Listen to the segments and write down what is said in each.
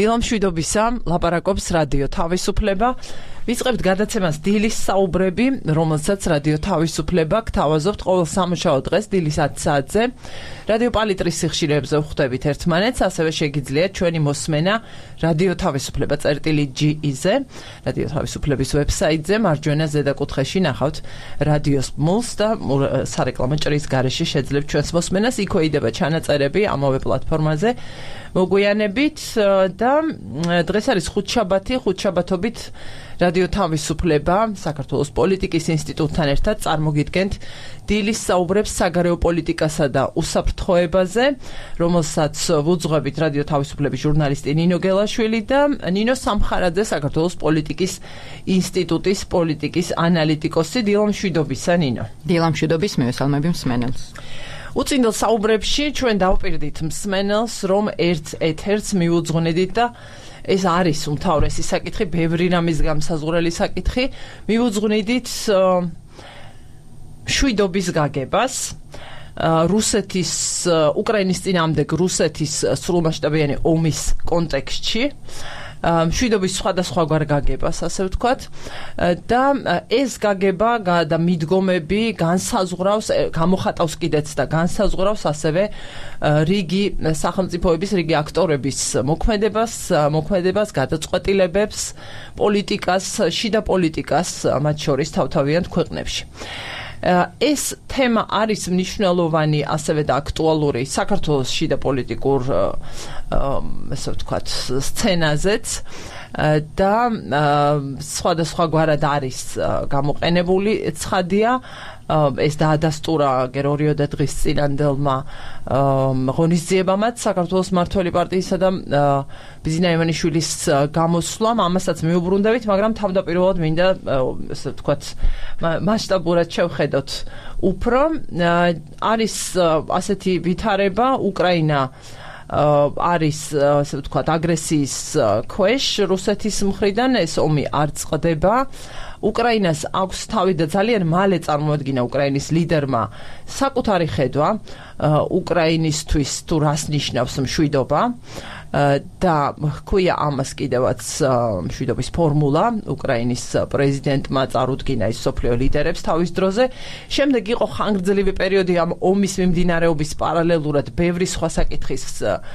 დილა მშვიდობისა, ლაპარაკობს რადიო თავისუფლება. ვიწყებთ გადაცემას დილის საუბრები, რომელსაც რადიო თავისუფლება გთავაზობთ ყოველ სამუშაო დღეს დილის 10 საათზე. რადიო პალიტრის სიხშირეებზე ვხვდებით ერთმანეთს, ასევე შეგიძლიათ ჩვენი მოსმენა რადიო თავისუფლება წერტილი.ge-ზე, რადიო თავისუფლების ვებსაიტზე, მარჯვენა ზედაკუთხეში ნახავთ რადიოს ბმულს და სარეკლამო ჭრის გარეშე შეძლებთ ჩვენს მოსმენას. იქ ვეიდება ჩანაწერები ამავე პლატფორმაზე. მოგვიანებით და დღეს არის ხუთშაბათობით რადიო თავისუფლება საქართველოს პოლიტიკის ინსტიტუტთან ერთად წარმოგიდგენთ დილის საუბრებს საგარეო პოლიტიკასა და უსაფრთხოებაზე, რომელსაც ვუძღვებით რადიო თავისუფლების ჟურნალისტი ნინო გელაშვილი და ნინო სამხარაძე, საქართველოს პოლიტიკის ინსტიტუტის პოლიტიკის ანალიტიკოსი. დილა მშვიდობისა, ნინო. დილა მშვიდობის, მივესალმები მსმენელს. უწინდელ საუბრებში ჩვენ დავპირდით მსმენელს, რომ ერთ-ერთს მივუძღვნედით და ეს არის უმთავრესი საკითხი, ბევრი რამის გამსაზღვრელი საკითხი. მივუძღვნიდით მშვიდობის გაგებას, რუსეთის, უკრაინის წინააღმდეგ რუსეთის სრულმასშტაბიანი ომის კონტექსტში, მშვიდობის სხვადასხვაგვარ გაგებას, ასე ვთქვათ, და ეს გაგება და მიდგომები განსაზღვრავს, გამოხატავს კიდეც და განსაზღვრავს ასევე რიგი სახელმწიფოების, რიგი აქტორების მოქმედებას, გადაწყვეტილებებს, პოლიტიკას, შიდა პოლიტიკას, მათ შორის თავთავიანთ ქვეყნებში. ეს თემა არის მნიშვნელოვანი ასევე და აქტუალური საქართველოს შიდა პოლიტიკურ ესე ვთქვათ სცენაზეც და სხვადასხვაგვარად არის გამოყენებული ცხადია. ეს დაადასტურა გერორიოდა დღის წინანდელმა ღონისძიებამაც საქართველოს მმართველი პარტიისა და ბიზინა ივანიშვილის გამოსვლამ, ამასაც მიუბრუნდებით, მაგრამ თავდაპირველად მინდა ესე ვთქვათ მასშტაბურად შევხედოთ უფრო. არის ასეთი ვითარება, უკრაინა არის ასე ვთქვათ აგრესიის ქვეშ რუსეთის მხრიდან, ეს ომი არ წყდება. უკრაინას აქვს თავი და ძალიან მალე წარმოადგინა უკრაინის ლიდერმა საკუთარი ხედვა უკრაინისთვის თუ რას ნიშნავს მშვიდობა და ჰქვია ამას კიდევაც მშვიდობის ფორმულა. უკრაინის პრეზიდენტმა წარუდგინა ის მსოფლიო ლიდერებს თავის დროზე. შემდეგ იყო ხანგრძლივი პერიოდი ამ ომის მიმდინარეობის პარალელურად ბევრი სხვა საკითხის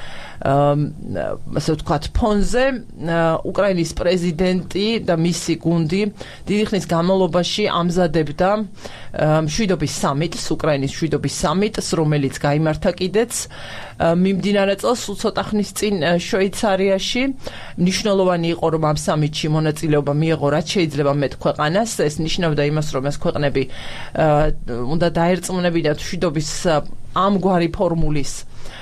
ასე ვთქვათ ფონზე. უკრაინის პრეზიდენტი და მისი გუნდი დიდი ხნის განმავლობაში ამზადებდა მშვიდობის სამიტს, უკრაინის მშვიდობის სამიტს, რომელიც გაიმართა კიდეც მიმდინარე წელს სულ ცოტა ხნის წინ შვეიცარიაში. მნიშვნელოვანი იყო, რომ ამ სამიტში მონაწილეობა მიეღო რაც შეიძლება მეტ ქვეყანას. ეს ნიშნავდა იმას, რომ ეს ქვეყნები უნდა დაერწმუნებინათ მშვიდობის ამგვარი ფორმულის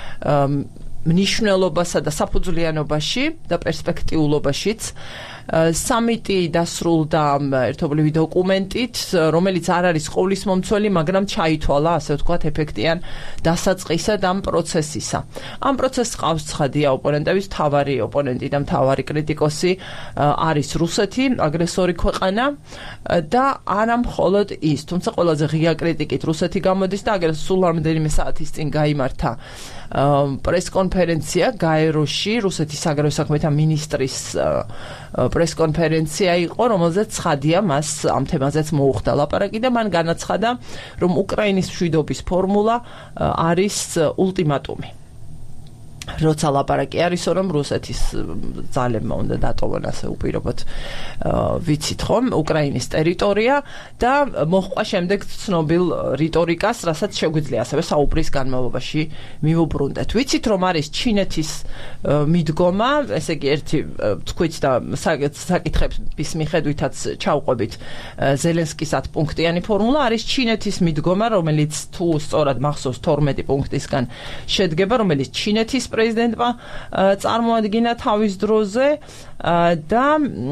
მნიშვნელობასა და საფუძვლიანობაში და პერსპექტიულობაშიც. სამიტი დასრულდა ერთობლივი დოკუმენტით, რომელიც არ არის ყოვლისმომცველი, მაგრამ ჩაითვალა, ასე ვთქვათ, ეფექტიან დასაწყისად ამ პროცესისა. ამ პროცესს ყავს ცხადია ოპონენტების, მთავარი ოპონენტი და მთავარი კრიტიკოსი არის რუსეთი, აგრესორი ქვეყანა და არა მხოლოდ ის, თუმცა ყველაზე ღია კრიტიკით რუსეთი გამოდის და აგრესორს სულ რამდენიმე საათის წინ გაიმართა პრესკონფერენცია გაეროში, რუსეთის საგარეო საქმეთა მინისტრის პრესკონფერენცია იყო, რომელზეც ცხადია მას ამ თემაზეც მოუხდა ლაპარაკი და მან განაცხადა, რომ უკრაინის მშვიდობის ფორმულა არის ულტიმატუმი. როცა ლაპარაკი არის, რომ რუსეთის ძალებმა უნდა დატოვონ, ასე უპირობოდ ვიცით ხომ, უკრაინის ტერიტორია და მოჰყვა შემდეგ ცნობილ რიტორიკას, რასაც შეგვიძლია ასევე საუბრის განმავლობაში მივუბრუნდეთ. ვიცით, რომ არის ჩინეთის მიდგომა, ესე იგი ერთი თქვით და საკითხების მიხედვითაც ჩავყვებით ზელენსკის 10 პუნქტიანი ფორმულა, არის ჩინეთის მიდგომა, რომელიც თუ სწორად მახსოვს 12 პუნქტისგან შედგება, რომელიც ჩინეთის პრეზიდენტმა წარმოადგინა თავის დროზე და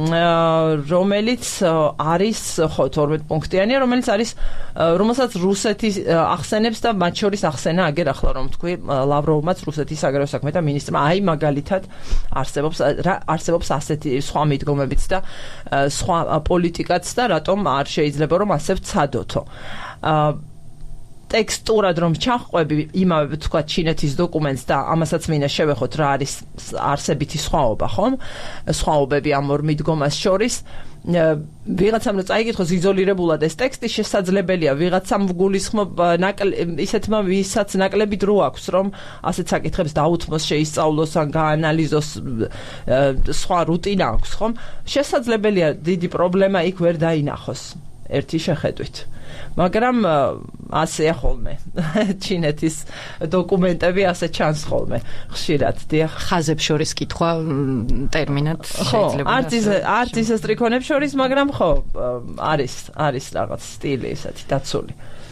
რომელიც არის 12 პუნქტიანია, რომელსაც რუსეთი ახსენებს და მათ შორის ახსენა აგერ ახლა რომ თქვი ლავროვმაც რუსეთის საგარეო საქმეთა მინისტრმა. აი მაგალითად არსებობს ასეთი სხვა მიდგომებიც და სხვა პოლიტიკაც და რატომ არ შეიძლება რომ ასე ვცადოთო. ტექსტურად რომ ჩახვევი იმავე თქვა ჩინეთის დოკუმენტს და ამასაც მინდა შევეხოთ რა არის არსებითი სხვაობა, ხომ? სხვაობები ამ ორ მიდგომას შორის. ვიღაცამ რომ წაიკითხოს იზოლირებულად ეს ტექსტი შესაძლებელია ვიღაცამ გულისხმობ ისეთმა ვისაც ნაკლები დრო აქვს რომ ასეთ საკითხებს დაუთმოს შეისწავლოს ან გაანალიზოს სხვა რუტინა აქვს ხომ შესაძლებელია დიდი პრობლემა იქ ვერ დაინახოს ერთი შეხედვით მაგრამ ასეა ხოლმე ჩინეთის დოკუმენტები ასე ჩანს ხოლმე ხშირად დიახ ხაზებს შორის კითხვა ტერმინად შეიძლება არც ის სტრიქონებს შორის მაგრამ ხო არის რაღაც სტილი ესეთი დაცული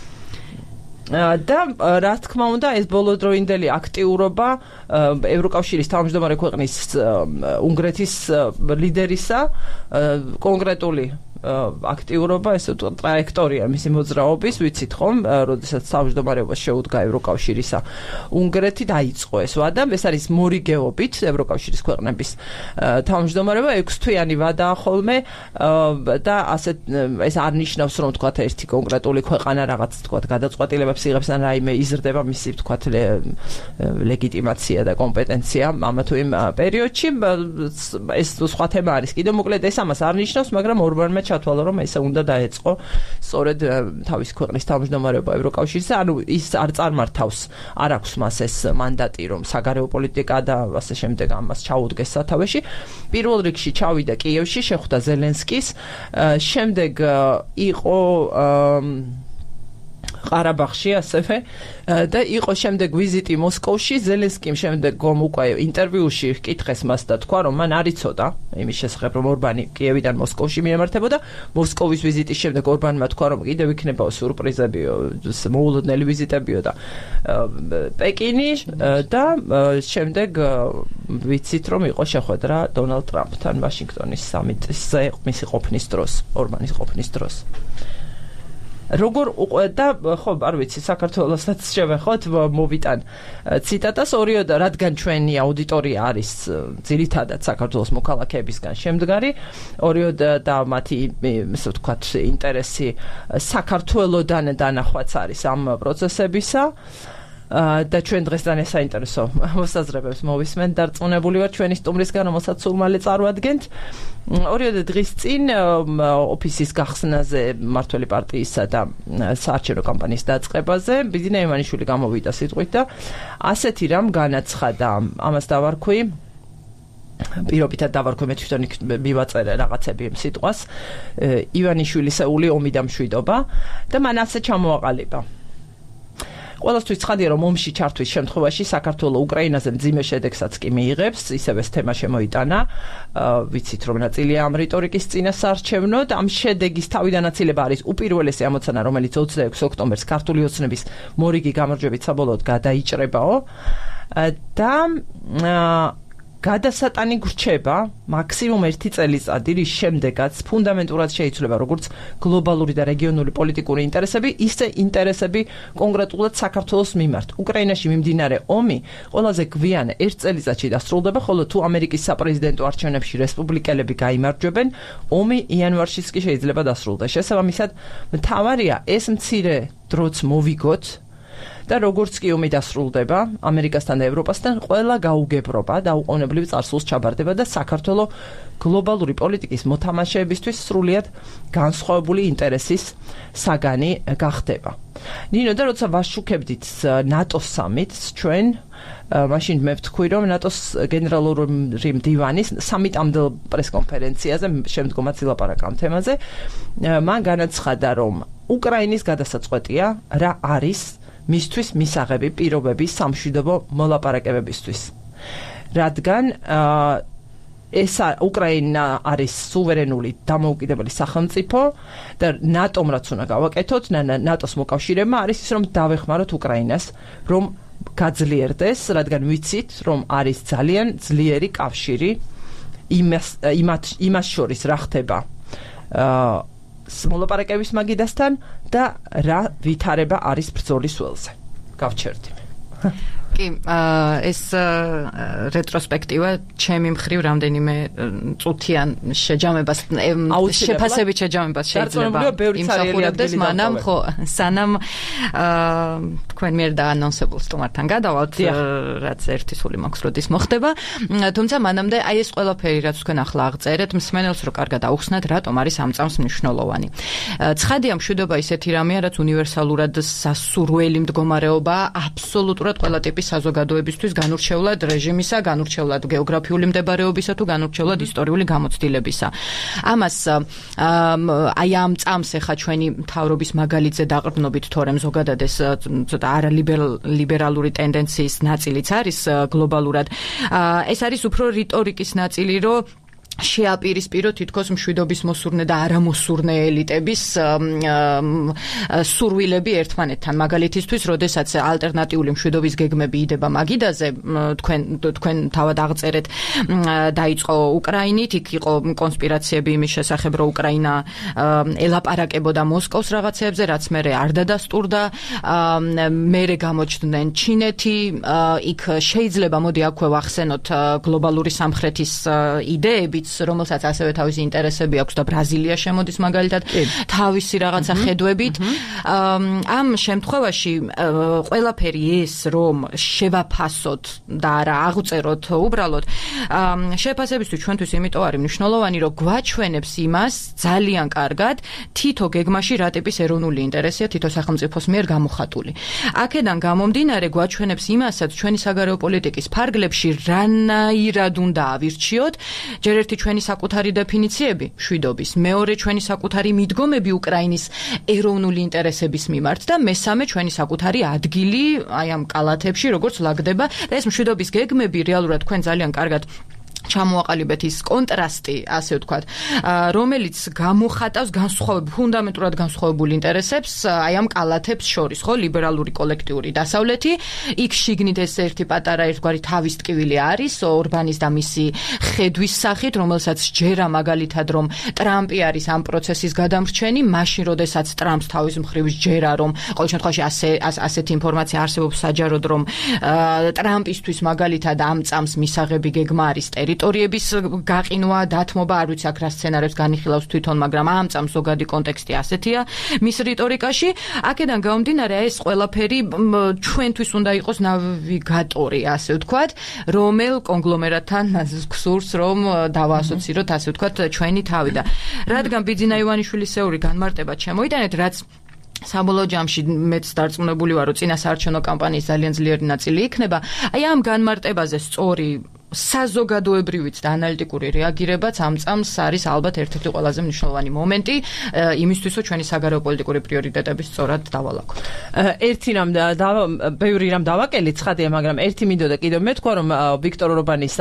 და რა თქმა უნდა ეს ბოლოდროინდელი აქტიურობა ევროკავშირის თავმჯდომარე ქვეყნის უნგრეთის ლიდერისა კონკრეტული აქტიურობა ესე თუ ტრაექტორია მისი მოძრაობის ვიცით ხომ როდესაც თავმჯდომარეობას შეუდგა ევროკავშირისა უნგრეთი დაიწყო ეს ვადა ეს არის მორიგეობით ევროკავშირის ქვეყნების თავმჯდომარეობა 6 თვიანი ვადაა ხოლმე და ასე ეს არ ნიშნავს რომ თქვა ერთი კონკრეტული ქვეყანა რაღაც თქვა გადაწყვეტილებებს იღებს ან რაიმე იზრდება მისი თქვა ლეგიტიმაცია და კომპეტენცია ამა თუ იმ პერიოდში ეს სხვა თემა არის კიდევ მოკლედ ეს ამას არ ნიშნავს მაგრამ ორბანმა ჩათვალა რომ ესე უნდა დაეწყო სწორედ თავის ქვეყნის თავმჯდომარეობა ევროკავშირის ანუ ის არ წარმართავს არ აქვს მას ეს მანდატი რომ საგარეო პოლიტიკა და ასე შემდეგ ამას ჩაუდგეს სათავეში პირველ რიგში ჩავიდა კიევში შეხვდა ზელენსკის შემდეგ იყო ყარაბაღში ასევე და იყო შემდეგ ვიზიტი მოსკოვში ზელენსკიმ შემდეგ უკვე ინტერვიუში ჰკითხეს მას და თქვა რომ მან არ იცოდა იმის შესახებ რომ ორბანი კიევიდან მოსკოვში მიემართებოდა მოსკოვის ვიზიტის შემდეგ ორბანმა თქვა რომ კიდევ იქნებაო სიურპრიზებიო მოულოდნელი ვიზიტებიო და პეკინი და შემდეგ ვიცით რომ იყო შეხვედრა დონალდ ტრამპთან ვაშინგტონის სამიტზე მისი ყოფნის დროს ორბანის ყოფნის დროს როგორ და ხო არ ვიცი საქართველოსაც შევეხოთ მოვიტან ციტატას ორიოდა რადგან ჩვენი აუდიტორია არის ძირითადად საქართველოს მოქალაქეებისგან შემდგარი ორიოდა და მათი ესე ვთქვათ ინტერესი საქართველოდან დანახვაც არის ამ პროცესებისა და ჩვენ დღესდღე საინტერესო მოსაზრებებს მოვისმენთ დარწმუნებული ვარ ჩვენი სტუმრისგან რომელსაც სულ მალე წარვადგენთ ორიოდე დღის წინ ოფისის გახსნაზე მმართველი პარტიისა და საარჩევნო კამპანიის დაწყებაზე ბიზნა ივანიშვილი გამოვიდა სიტყვით და ასეთი რამ განაცხადა ამას დავარქვი პირობითად დავარქვი მე თვითონ მივაწერე რაღაცები იმ სიტყვას ივანიშვილისეული ომი და მშვიდობა და მან ასე ჩამოაყალიბა ყველასთვის ცხადია რომ ომში ჩართვის შემთხვევაში საქართველოს უკრაინაზე მძიმე შედეგსაც კი მიიღებს ისევ ეს თემა შემოიტანა ვიცით რომ ნაწილია ამ რიტორიკის წინასაარჩევნოდ ამ შედეგის თავიდანაცილება არის უპირველესი ამოცანა რომელიც 26 ოქტომბერს ქართული ოცნების მორიგი გამარჯვებით საბოლოოდ გადაიჭრებაო და გადასატანი გრჩება მაქსიმუმ 1 წელიწადი რის შემდეგაც ფუნდამენტურად შეიცვლება როგორც გლობალური და რეგიონული პოლიტიკური ინტერესები ისე ინტერესები კონკრეტულად საქართველოს მიმართ უკრაინაში მიმდინარე ომი ყველაზე გვიან 1 წელიწადში დასრულდება ხოლო თუ ამერიკის საპრეზიდენტო არჩევნებში რესპუბლიკელები გაიმარჯვებენ ომი იანვარშიც კი შეიძლება დასრულდეს შესაბამისად მთავარია ეს მცირე დროც მოვიგოთ და როგორც კი ომი დასრულდება ამერიკასთან და ევროპასთან ყველა გაუგებრობა და უყოვნებლივ წარსულს ჩაბარდება და საქართველოს გლობალური პოლიტიკის მოთამაშეებისთვის სრულიად განსხვავებული ინტერესის საგანი გახდება. ნინო და როცა ვაშუქებდით ნატოს სამიტს ჩვენ მაშინ მე ვთქვი რომ ნატოს გენერალური მდივანის სამიტამდელ პრესკონფერენციაზე შემდგომაც ილაპარაკა ამ თემაზე მან განაცხადა რომ უკრაინის გადასაწყვეტია რა არის მისთვის მისაღები პირობების სამშვიდობო მოლაპარაკებებისთვის. რადგან ეს უკრაინა არის სუვერენული დამოუკიდებელი სახელმწიფო და ნატომ რაც უნდა გავაკეთოთ, ნატოს მოკავშირეებმა არის ის რომ დავეხმაროთ უკრაინას, რომ გაძლიერდეს, რადგან ვიცით, რომ არის ძალიან ძლიერი კავშირი იმას შორის რა ხდება მოლაპარაკების მაგიდასთან და რა ვითარება არის ბრძოლის ველზე. გავჩერდი. კი, ეს რეტროსპექტივა ჩემი მხრივ რამდენიმე წუთიან შეჯამებას შეფასებით შეჯამებას შეიძლება იმსახურებდეს, მანამ ხო სანამ თქვენ მიერ დაანონსებულ სტუმართან გადავალთ, რაც ერთი სული მაქვს როდის მოხდება, თუმცა მანამდე აი ეს ყველაფერი რაც თქვენ ახლა აღწერეთ, მსმენელს რო კარგად აუხსნათ, რატომ არის ამ წამს მნიშვნელოვანი. ცხადია, მშვიდობა ისეთი რამეა, რაც უნივერსალურად სასურველი მდგომარეობა აბსოლუტურად ყველა ტიპის საზოგადოებისთვის განურჩევლად რეჟიმისა, განურჩევლად გეოგრაფიული მდებარეობისა თუ განურჩევლად ისტორიული გამოცდილებისა. ამას აი ამ წამს ახლა ჩვენი მთავრობის მაგალითზე დაყრდნობით, თორემ ზოგადად ეს ცოტა არალიბერალური ტენდენციის ნაწილიც არის გლობალურად. ეს არის უფრო რიტორიკის ნაწილი, რომ შეაპირისპირო თითქოს მშვიდობის მოსურნე და არამოსურნე ელიტების სურვილები ერთმანეთთან. მაგალითისთვის, როდესაც ალტერნატიული მშვიდობის გეგმები იდება მაგიდაზე, თქვენ თავად აღწერეთ, დაიწყო უკრაინით, იქ იყო კონსპირაციები იმის შესახებ, რომ უკრაინა ელაპარაკებოდა მოსკოვს რაღაცებზე, რაც მერე არ დადასტურდა, მერე გამოჩნდნენ ჩინეთი, იქ შეიძლება მოდი აქვე ვახსენოთ გლობალური სამხრეთის იდეები, რომელსაც ასევე თავისი ინტერესები აქვს და ბრაზილია შემოდის მაგალითად თავისი რაღაცა ხედვებით. ამ შემთხვევაში ყველაფერი ეს რომ შევაფასოთ და არა აღწეროთ უბრალოდ შეფასებისთვის ჩვენთვის იმიტომ არის მნიშვნელოვანი, რომ გვაჩვენებს იმას ძალიან კარგად თითო გეგმაში რა ტიპის ეროვნული ინტერესია თითო სახელმწიფოს მიერ გამოხატული. აქედან გამომდინარე გვაჩვენებს იმასაც ჩვენი საგარეო პოლიტიკის ფარგლებში რანაირად უნდა ავირჩიოთ, ჯერ ერთი ჩვენი საკუთარი დეფინიციები მშვიდობის, მეორე ჩვენი საკუთარი მიდგომები უკრაინის ეროვნული ინტერესების მიმართ და მესამე ჩვენი საკუთარი ადგილი აი ამ კალათებში, როგორც ლაგდება და ეს მშვიდობის გეგმები რეალურად თქვენ ძალიან კარგად ჩამოაყალიბეთ ის კონტრასტი, ასე ვთქვათ, რომელიც გამოხატავს ფუნდამენტურად განსხვავებულ ინტერესებს აი ამ კალათებს შორის, ხო, ლიბერალური კოლექტიური დასავლეთი, იქ შიგნით ეს ერთი პატარა ერთგვარი თავის ტკივილი არის ორბანის და მისი ხედვის სახით, რომელსაც ჯერა მაგალითად რომ ტრამპი არის ამ პროცესის გადამრჩენი, მაშინ როდესაც ტრამპს თავის მხრივ ჯერა რომ ყოველ შემთხვევაში ასეთი ინფორმაცია არსებობს საჯაროდ რომ ტრამპისთვის მაგალითად ამ წამს მისაღები გეგმა არის ტერიტორიების გაყინვა, დათმობა, არ ვიცი აქ რა სცენარებს განიხილავს თვითონ, მაგრამ ამ წამს ზოგადი კონტექსტი ასეთია მის რიტორიკაში. აქედან გამომდინარე, ეს ყველაფერი ჩვენთვის უნდა იყოს ნავიგატორი, ასე ვთქვათ, რომელ კონგლომერატთან გსურს რომ დავაასოციროთ, ასე ვთქვათ, ჩვენი თავი და რადგან ბიძინა ივანიშვილისეული განმარტება ჩემოიტანეთ, რაც საბოლოო ჯამში მეც დარწმუნებული ვარ, რომ წინა საარჩევნო კამპანიის ძალიან ძლიერი ნაწილი იქნება. აი ამ განმარტებაზე სწორი საზოგადოებრივიც და ანალიტიკური რეაგირებაც ამ წამს არის ალბათ ერთ-ერთი ყველაზე მნიშვნელოვანი მომენტი იმისთვის, რომ ჩვენი საგარეო პოლიტიკური პრიორიტეტები სწორად დავალაგოთ. ბევრი რამ დავაკელით, ცხადია, მაგრამ ერთი მინდოდა კიდევ მეთქვა, რომ ვიქტორ ორბანის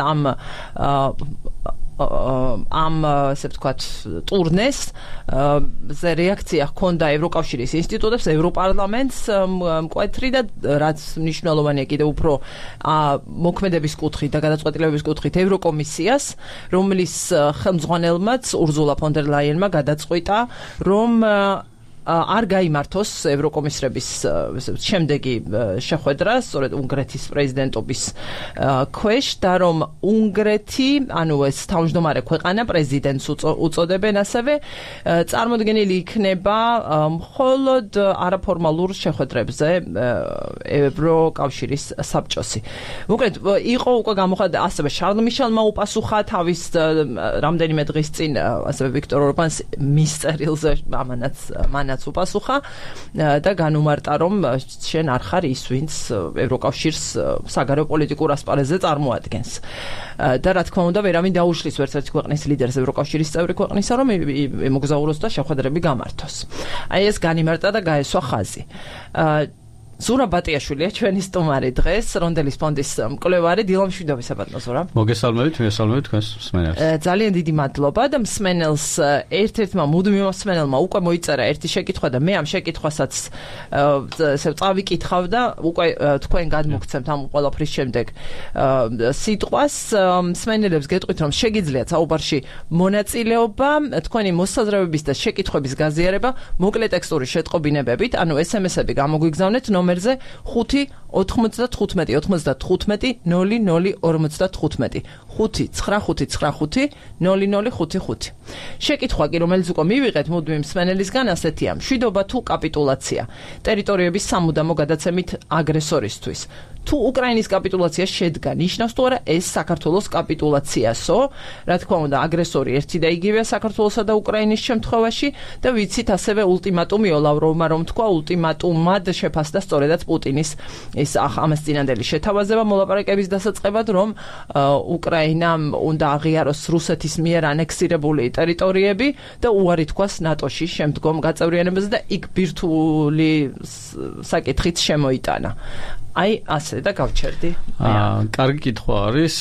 ამ ასე ვთქვათ ტურნეს ზე რეაქცია ჰქონდა ევროკავშირის ინსტიტუტებს, ევროპარლამენტს მკვეთრი და რაც მნიშვნელოვანია კიდევ უფრო მოქმედების კუთხით და გადაწყვეტილებების კუთხით ევროკომისიას, რომლის ხელმძღვანელმაც ურზულა ფონ დერ ლაიენმა გადაწყვიტა, რომ არ გაიმართოს ევროკომისრების შემდეგი შეხვედრა, სწორედ უნგრეთის პრეზიდენტობის ქვეშ და რომ უნგრეთი, ანუ ეს თავმჯდომარე ქვეყანა პრეზიდენტს უწოდებენ ასევე, წარმოდგენილი იქნება მხოლოდ არაფორმალურ შეხვედრებზე ევროკავშირის საბჭოსი. მოკლედ, იყო უკვე გამოხატა ასევე შარლ მიშელმა უპასუხა თავის რამდენიმე დღის წინ ასევე ვიქტორ ორბანს მის წერილზე მანაც უპასუხა და განუმარტა, რომ შენ არ ხარ ის, ვინც ევროკავშირს საგარეო პოლიტიკურ ასპარეზზე წარმოადგენს. და რა თქმა უნდა, ვერავინ დაუშლის ვერცერთი ქვეყნის ლიდერს ევროკავშირის წევრი ქვეყნისა, რომ მოგზაუროს და შეხვედრები გამართოს. აი ეს განიმარტა და გაესვა ხაზი. ზურაბ ბატიაშვილია ჩვენი სტუმარი დღეს, რონდელის ფონდის მკვლევარი, დილა მშვიდობისა ბატონო ზურა. მოგესალმებით თქვენს მსმენელს. ძალიან დიდი მადლობა და მსმენელს ერთ-ერთმა მუდმივ მსმენელმა უკვე მოიწერა ერთი შეკითხვა და მე ამ შეკითხვასაც ესე წავიკითხავ და უკვე თქვენ გადმოგცემთ ამ ყველაფრის შემდეგ სიტყვას. მსმენელებს გეტყვით, რომ შეგიძლიათ საუბარში მონაწილეობა, თქვენი მოსაზრებების და შეკითხვების გაზიარება მოკლე ტექსტური შეტყობინებებით, ანუ SMS-ები გამოგვიგზავნეთ ნომერ ნომერზე 5 95 95 00 55 5-9-5-9-5 00-55. შეკითხვა კი, რომელიც უკვე მივიღეთ მუდმივ მსმენელისგან, ასეთია: მშვიდობა თუ კაპიტულაცია ტერიტორიების სამუდამო გადაცემით აგრესორისთვის? თუ უკრაინის კაპიტულაცია შედგა, ნიშნავს თუ არა ეს საქართველოს კაპიტულაციასო? რა თქმა უნდა, აგრესორი ერთი და იგივეა საქართველოსა და უკრაინის შემთხვევაში და ვიცით ასევე ულტიმატუმი ოლავროვმა რომ თქვა, ულტიმატუმად შეფასდა სწორედაც პუტინის ეს ამას წინანდელი შეთავაზება მოლაპარაკების დასაწყებად, რომ უკრაინამ უნდა აღიაროს რუსეთის მიერ ანექსირებული ტერიტორიები და უარი თქვას ნატოში შემდგომ გაწევრიანებაზე და იქ ბირთვული საკითხიც შემოიტანა. აი ასე და გავჩერდი. კარგი კითხვა არის.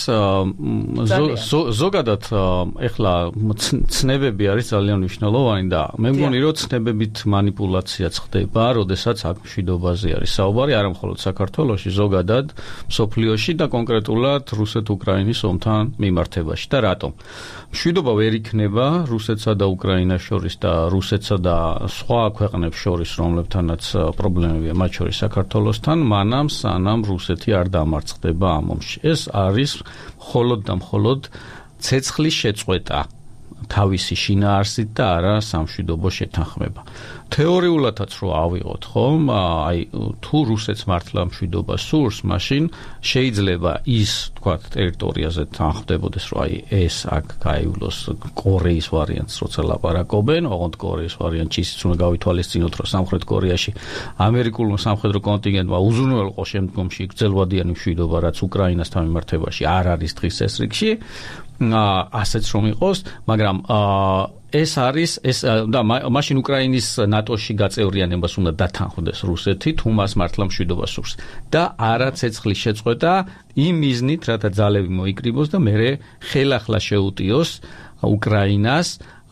ზოგადად ეხლა ცნებები არის ძალიან მნიშვნელოვანი და მე მგონი რომ ცნებებით მანიპულაცია ხდება, როდესაც აქ მშვიდობაზე არის საუბარი, არა მხოლოდ საქართველოში, ზოგადად მსოფლიოში და კონკრეტულად რუსეთ-უკრაინის ომთან მიმართებაში. და რატომ? მშვიდობა ვერ იქნება რუსეთსა და უკრაინას შორის და რუსეთსა და სხვა ქვეყნებს შორის, რომლებთანაც პრობლემებია, მათ შორის საქართველოსთან, მანამ სანამ რუსეთი არ დამარცხდება ამ ომში. ეს არის მხოლოდ და მხოლოდ ცეცხლის შეწყვეტა თავისი შინაარსით და არა სამშვიდობო შეთანხმება. თეორიულადაც რო ავიღოთ, ხომ, აი თუ რუსეთს მართლა მშვიდობა სურს, მაშინ შეიძლება ის, თქვა, ტერიტორიაზე თანხმდებოდეს, რომ აი ეს აქ გაივლოს კორეის ვარიანტს, როცა ლაპარაკობენ, ოღონდ კორეის ვარიანტში ისიც უნდა გავითვალისწინოთ, რომ სამხრეთ კორეაში ამერიკულმა სამხედრო კონტინგენტმა უზრუნველყო შემდგომში გრძელვადიანი მშვიდობა, რაც უკრაინასთან მიმართებაში არ არის დღის წესრიგში. ასეც რომ იყოს, მაგრამ ეს არის ეს და მაშინ უკრაინის ნატოში გაწევრიანებას უნდა დათანხმდეს რუსეთი, თუ მას მართლა მშვიდობა სურს და არა ცეცხლის შეწყვეტა იმ მიზნით, რათა ძალები მოიკრიბოს და მერე ხელახლა შეუტიოს უკრაინას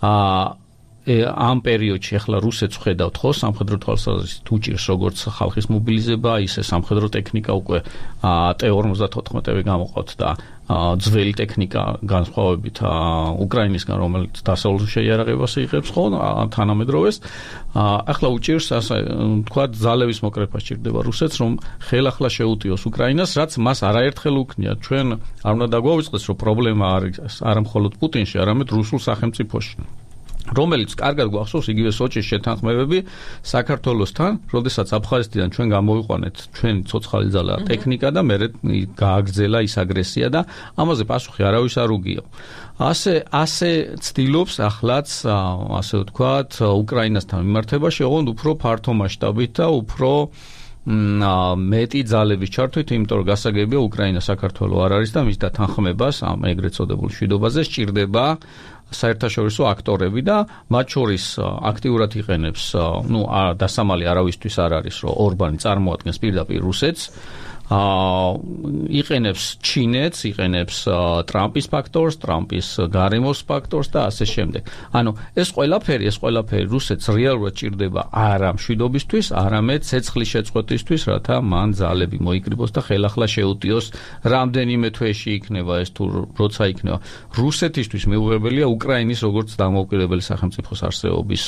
ამ პერიოდში. ახლა რუსეთს ხედავთ ხო, სამხედრო თვალსაზრისით უჭირს როგორც ხალხის მობილიზება, ისე სამხედრო ტექნიკა უკვე T-54-ები გამოყავთ და ძველი ტექნიკა განსხვავებით უკრაინისგან, რომელიც დასავლურ შეიარაღებას იღებს ხო, თანამედროვეს. ახლა უჭირს ასე თქვა ძალების მოკრეფა სჭირდება რუსეთს, რომ ხელახლა შეუტიოს უკრაინას, რაც მას არაერთხელ უქნია. ჩვენ არ უნდა დაგვაუწყდეს, რომ პრობლემა არის არა მხოლოდ პუტინში, არამედ რუსულ სახელმწიფოში, რომელიც კარგად გვახსოვს იგივე სოჭის შეთანხმებები საქართველოსთან, როდესაც აფხაზეთიდან ჩვენ გამოვიყვანეთ ჩვენი ცოცხალი ძალა ტექნიკა და მერე გააგრძელა ის აგრესია და ამაზე პასუხი არავის არ უგია. ასე ცდილობს ახლაც, ასე ვთქვათ, უკრაინასთან მიმართებაში, ოღონდ უფრო ფართო მასშტაბით და უფრო მეტი ძალების ჩართვით, იმიტომ რომ გასაგებია უკრაინა საქართველოს არ არის და მის დათანხმებას ამ ეგრეთ წოდებულ მშვიდობაზე სჭირდება საერთაშორისო აქტორები და მათ შორის აქტიურად იყენებს, დასამალი არავისთვის არ არის, რომ ორბანი წარმოადგენს პირდაპირ რუსეთს, იყენებს ჩინეთს, იყენებს ტრამპის ფაქტორს, ტრამპის გარემოს ფაქტორს და ასე შემდეგ. ანუ ეს ყველაფერი რუსეთს რეალურად ჭირდება არა მშვიდობისთვის, არამედ ცეცხლის შეწყვეტისთვის, რათა მან ძალები მოიკრიბოს და ხელახლა შეუტიოს რამდენიმე თვეში იქნება ეს თუ როცა იქნება. რუსეთისთვის მიუღებელია უკრაინის როგორც დამოუკიდებელი სახელმწიფოს არსებობის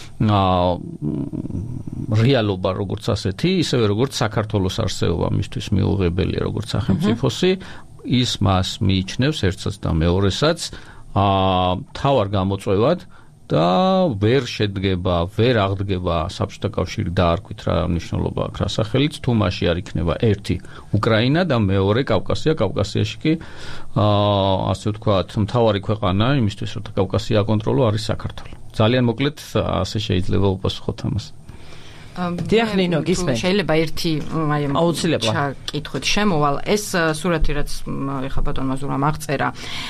რეალობა როგორც ასეთი, ისევე როგორც საქართველოს არსებობა მისთვის მიუღებელია როგორც სახელმწიფოსი, ის მას მიიჩნევს ერთსაც და მეორესაც თავარ გამოწვევად და ვერ შედგება, ვერ აღდგება საბჭოთა კავშირი დაარქვით რა მნიშვნელობა აქვს რასახელიც, თუ მასში არ იქნება ერთი უკრაინა და მეორე კავკასია, კავკასიაში კი ასე ვთქვათ, მთავარი ქვეყანა იმისთვის, რომ კავკასია აკონტროლო არის საქართველო. ძალიან მოკლედ ასე შეიძლება უპასუხოთ ამას. დიახნინო გისმენ. შეიძლება ერთი ჩაკითხვით შემოვალ. ეს სურათი რაც ეხა ბატონმა ზურამ აღწერა,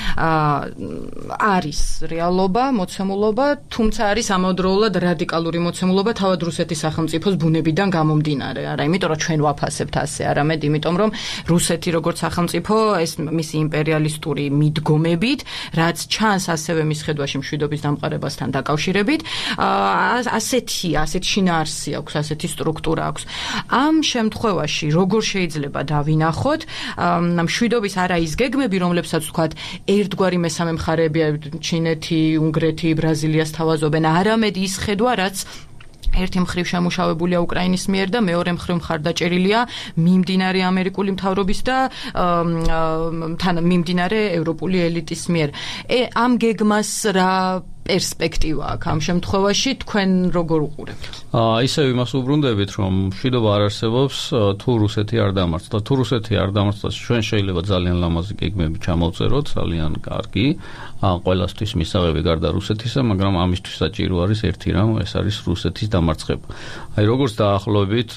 არის რეალობა, მოცემულობა, თუმცა არის ამავდროულად რადიკალური მოცემულობა თავად რუსეთის სახელმწიფოს ბუნებიდან გამომდინარე. არა, იმიტომ რომ ჩვენ ვაფასებთ ასე, არამედ იმიტომ რომ რუსეთი როგორც სახელმწიფო ეს მისი იმპერიალისტური მიდგომებით, რაც ჩანს ასევე მის ხედვაში მშვიდობის დამყარებასთან დაკავშირებით, ასეთი შინაარსი აქვს, ასეთი სტრუქტურა აქვს. ამ შემთხვევაში როგორ შეიძლება დავინახოთ მშვიდობის არა ის გეგმები, რომლებსაც ვთქვათ ერთგვარი მესამე მხარეები, ჩინეთი, უნგრეთი, ბრაზილია სთავაზობენ, არამედ ის ხედვა, რაც ერთი მხრივ შემუშავებულია უკრაინის მიერ და მეორე მხრივ მხარდაჭერილია მიმდინარე ამერიკული მთავრობის და თან მიმდინარე ევროპული ელიტის მიერ. ამ გეგმას რა პერსპექტივა აქვს ამ შემთხვევაში თქვენ როგორ უყურებთ? ისევ იმას უბრუნდებით, რომ მშვიდობა არ არსებობს, თუ რუსეთი არ დამარცხდა. თუ რუსეთი არ დამარცხდა, ჩვენ შეიძლება ძალიან ლამაზი გეგმები ჩამოვწეროთ, ძალიან კარგი, ყველასთვის მისაღები გარდა რუსეთისა, მაგრამ ამისთვის საჭირო არის ერთი რამ, ეს არის რუსეთის დამარცხება. აი როგორც დაახლოებით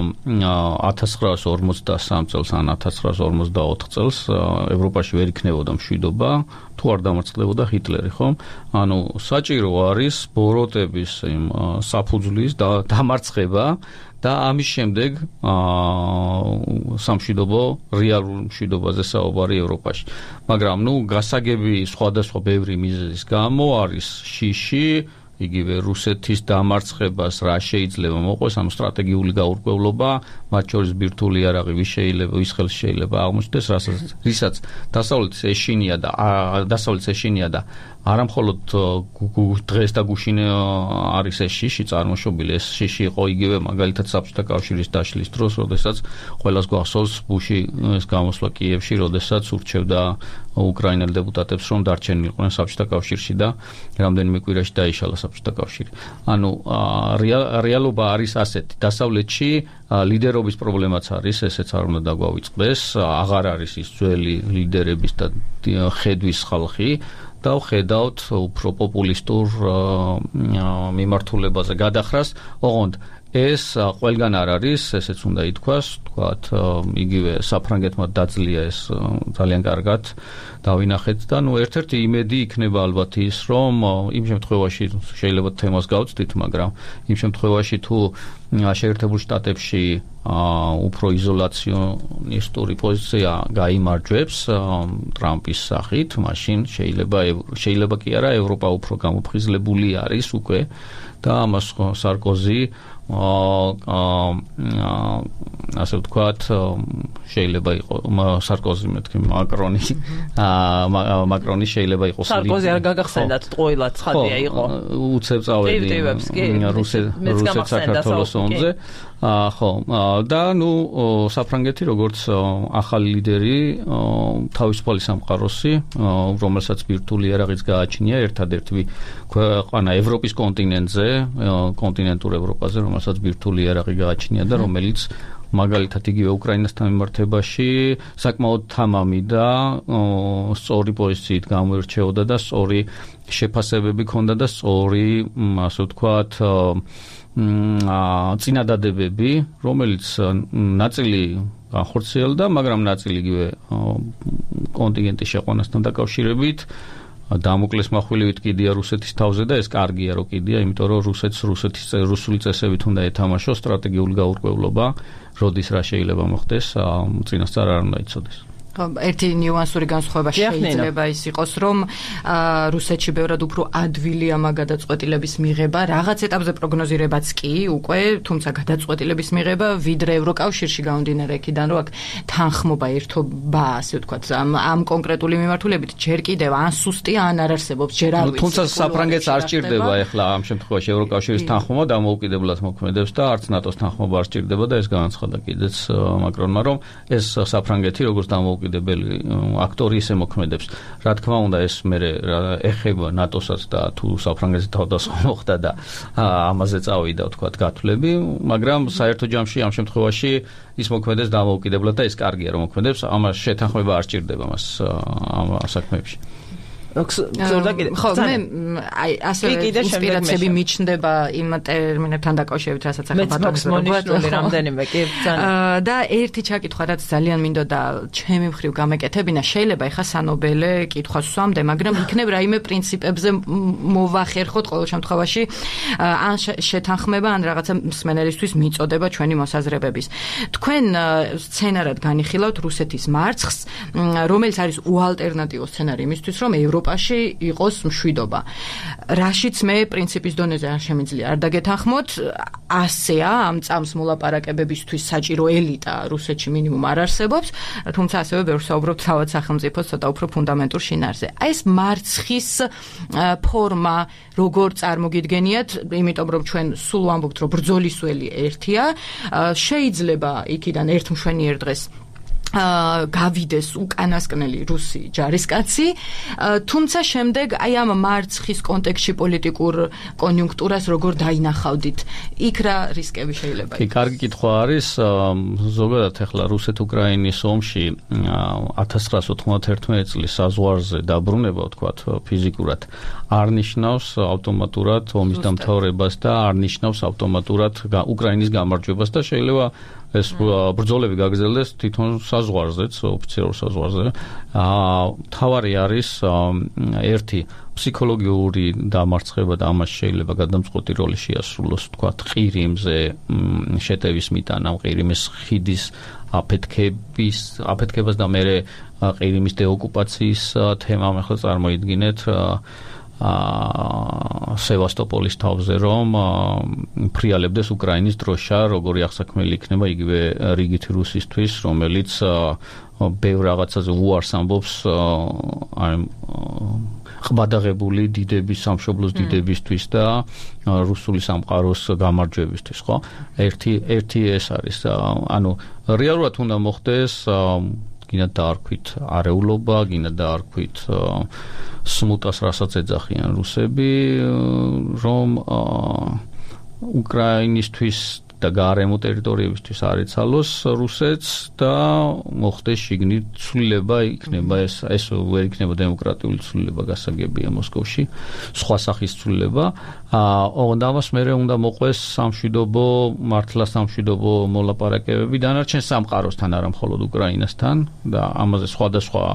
1953 წელს ან 1954 წელს ევროპაში ვერ იქნებოდა მშვიდობა, თუ არ დამარცხდებოდა ჰიტლერი, ხო? ანუ საჭირო არის ბოროტების საფუძვლის დამარცხება და ამის შემდეგ სამშვიდობო რეალურ მშვიდობაზე საუბარი ევროპაში. მაგრამ გასაგები სხვადასხვა ბევრი მიზეზის გამო არის შიში იგივე რუსეთის დამარცხებას რა შეიძლება მოყვეს, ამ სტრატეგიული გაურკვევლობა, მათ შორის ბირთვული იარაღი ვის ხელს შეიძლება აღმოჩნდეს, რისაც დასავლეთს ეშინია და არა მხოლოდ დღეს და გუშინ არის ეს შიში წარმოშობილი, ეს შიში იყო იგივე მაგალითად საბჭოთა კავშირის დაშლის დროს, როდესაც ყველას გვახსოვს ბუში ეს გამოსვლა კიევში, როდესაც ურჩევდა უკრაინელ დეპუტატებს, რომ დარჩენილიყვნენ საბჭოთა კავშირში და რამდენიმე კვირაში დაიშალა საბჭოთა კავშირი. ანუ რეალობა არის ასეთი. დასავლეთში ლიდერობის პრობლემაც არის, ესეც არ უნდა დაგვავიწყდეს, აღარ არის ის ძველი ლიდერების და ხედვის ხალხი. და ვხედავთ უფრო პოპულისტურ მიმართულებაზე გადახრას, ოღონდ ეს ყველგან არ არის, ესეც უნდა ითქვას, თქვათ, იგივე საფრანგეთმა დაძლია ეს ძალიან კარგად დავინახეთ და ერთ-ერთი იმედი იქნება ალბათ ის, რომ იმ შემთხვევაში შეიძლება თემას გავწვდით, მაგრამ იმ შემთხვევაში თუ შეერთებულ შტატებში უფრო იზოლაციონისტური პოზიცია გაიმარჯვებს ტრამპის სახით, მაშინ შეიძლება კი არა, ევროპა უფრო გამოფხიზლებული არის უკვე და ამას სარკოზი ასე ვთქვათ, შეიძლება იყო სარკოზი მეთქი მაკრონი შეიძლება იყოს სარკოზი არ გაგახსენდათ ტყუილად ცხადია იყო უცებ წავედი რუსეთ საქართველოს ომზე ხო და საფრანგეთი როგორც ახალი ლიდერი თავისუფალი სამყაროსი რომელსაც ბირთვული იარაღიც გააჩნია ერთადერთი ქვეყანა ევროპის კონტინენტურ ევროპაზე რომელსაც ბირთვული იარაღი გააჩნია და რომელიც მაგალითად იგივე უკრაინასთან მიმართებაში საკმაოდ თამამი და სწორი პოზიციით გამოირჩეოდა და სწორი შეფასებები ჰქონდა და სწორი ასე ვთქვათ წინადადებები, რომელიც ნაწილი განხორციელდა, მაგრამ ნაწილი იგივე კონტინენტის შეყვანასთან დაკავშირებით დამოკლეს מחვილივით კიდია რუსეთის თავზე და ეს კარგია რომ კიდია, იმიტომ რომ რუსული წესებით უნდა ეთამაშოს სტრატეგიული გაურკვევლობა, როდის რა შეიძლება მოხდეს, წინასწარ არ უნდა იცოდეს. ერთი ნიუანსური განსხვავება შეიძლება ის იყოს, რომ რუსეთში ბევრად უფრო ადვილია გადაწყვეტილების მიღება, რაღაც ეტაპზე პროგნოზირებაც კი უკვე, თუმცა გადაწყვეტილების მიღება ვიდრე ევროკავშირში გამომდინარე იქიდან, რომ აქ თანხმობა ერთობა, ასე ვთქვათ, ამ კონკრეტული მიმართულებით ჯერ კიდევ ან სუსტია, ან არ არსებობს, ჯერ არ ვიცი. თუმცა საფრანგეთს არ სჭირდება ეხლა ამ შემთხვევაში ევროკავშირის თანხმობა დამოუკიდებლად მოქმედებს და არც ნატოს თანხმობა არ სჭირდება და ეს განაცხადა კიდეც მაკრონმა, რომ ეს საფრანგეთი როგორც დამოუკიდებელი აქტორი ისე მოქმედებს. რა თქმა უნდა, ეს მერე ეხება ნატოსაც და თუ საფრანგეთის თავდასხმა მოხდა და ამაზე წავიდა, ვთქვათ, გათვლები, მაგრამ საერთო ჯამში ამ შემთხვევაში ის მოქმედებს დამოუკიდებლად და ეს კარგია რომ მოქმედებს, ამას შეთანხმება არ სჭირდება მას ამ საქმეებში. ხო, მე ასე ინსპირაციები მიჩნდება იმ ტერმინებთან დაკავშირებით, რასაც ახლა ბატონი რამდენიმე კი და ერთი ჩაკითხვა, რაც ძალიან მინდოდა ჩემი მხრივ გამეკეთებინა, შეიძლება ეხა სანობელე კითხვას ვსვამდე, მაგრამ იქნებ რაიმე პრინციპებზე მოვახერხოთ ყოველ შემთხვევაში, ან შეთანხმება, ან რაღაცა მსმენელისთვის მიწოდება ჩვენი მოსაზრებების. თქვენ სცენარად განიხილავთ რუსეთის მარცხს, რომელიც არის უალტერნატივო სცენარი იმისთვის, რომ ევროპა ევროპაში იყოს მშვიდობა. რაშიც მე პრინციპის დონეზე არ შემიძლია არ დაგეთანხმოთ, ასეა ამ წამს მოლაპარაკებებისთვის საჭირო ელიტა რუსეთში მინიმუმ არ არსებობს, თუმცა ასევე ბევრ საუბრობთ თავად სახელმწიფოს ცოტა უფრო ფუნდამენტურ შინაარსზე. ეს მარცხის ფორმა როგორ წარმოგიდგენიათ, იმიტომ რომ ჩვენ სულ ვამბობთ რომ ბრძოლის ველი ერთია, შეიძლება იქიდან ერთ მშვენიერ დღეს გავიდეს უკანასკნელი რუსი ჯარისკაცი, თუმცა შემდეგ აი ამ მარცხის კონტექსტში პოლიტიკურ კონიუნქტურას როგორ დაინახავდით? იქ რა რისკები შეიძლება იყოს? კარგი კითხვა არის, ზოგადად ახლა რუსეთ-უკრაინის ომში 1991 წლის საზღვარზე დაბრუნება, ვთქვათ, ფიზიკურად არ ნიშნავს ავტომატურად ომის დამთავრებას და არ ნიშნავს ავტომატურად უკრაინის გამარჯვებას და შეიძლება ეს ბრძოლები გაგრძელდეს თვითონ საზღვარზეც, ოფიციალურ საზღვარზე. თავარი არის ერთი ფსიქოლოგიური დამარცხება და ამას შეიძლება გადამწყვეტი როლი შეასრულოს, ვთქვათ, ყირიმზე შეტევის მიტანა, ყირიმის ხიდის აფეთქებას და მერე ყირიმის დეოკუპაციის თემა ახლა წარმოიდგინეთ სევასტოპოლის თავზე, რომ ფრიალებდეს უკრაინის დროშა, როგორი აღსაქმელი იქნება იგივე რიგითი რუსისთვის, რომელიც ბევრ რაღაცაზე უარს ამბობს ყბადაღებული დიდების, სამშობლოს დიდებისთვის და რუსული სამყაროს გამარჯვებისთვის, ხო? ერთი ეს არის, ანუ რეალურად უნდა მოხდეს გინდა დაარქვით არეულობა, გინდა დაარქვით სმუტას, რასაც ეძახიან რუსები, რომ უკრაინისთვის და გარემო ტერიტორიებისთვის არ ეცალოს რუსეთს და მოხდეს შიგნით ცვლილება, იქნება ეს ვერ იქნება დემოკრატიული ცვლილება გასაგებია მოსკოვში, სხვა სახის ცვლილება. ოღონდ ამას მერე უნდა მოყვეს სამშვიდობო, მართლა სამშვიდობო მოლაპარაკებები დანარჩენ სამყაროსთან, არა მხოლოდ უკრაინასთან და ამაზე სხვადასხვა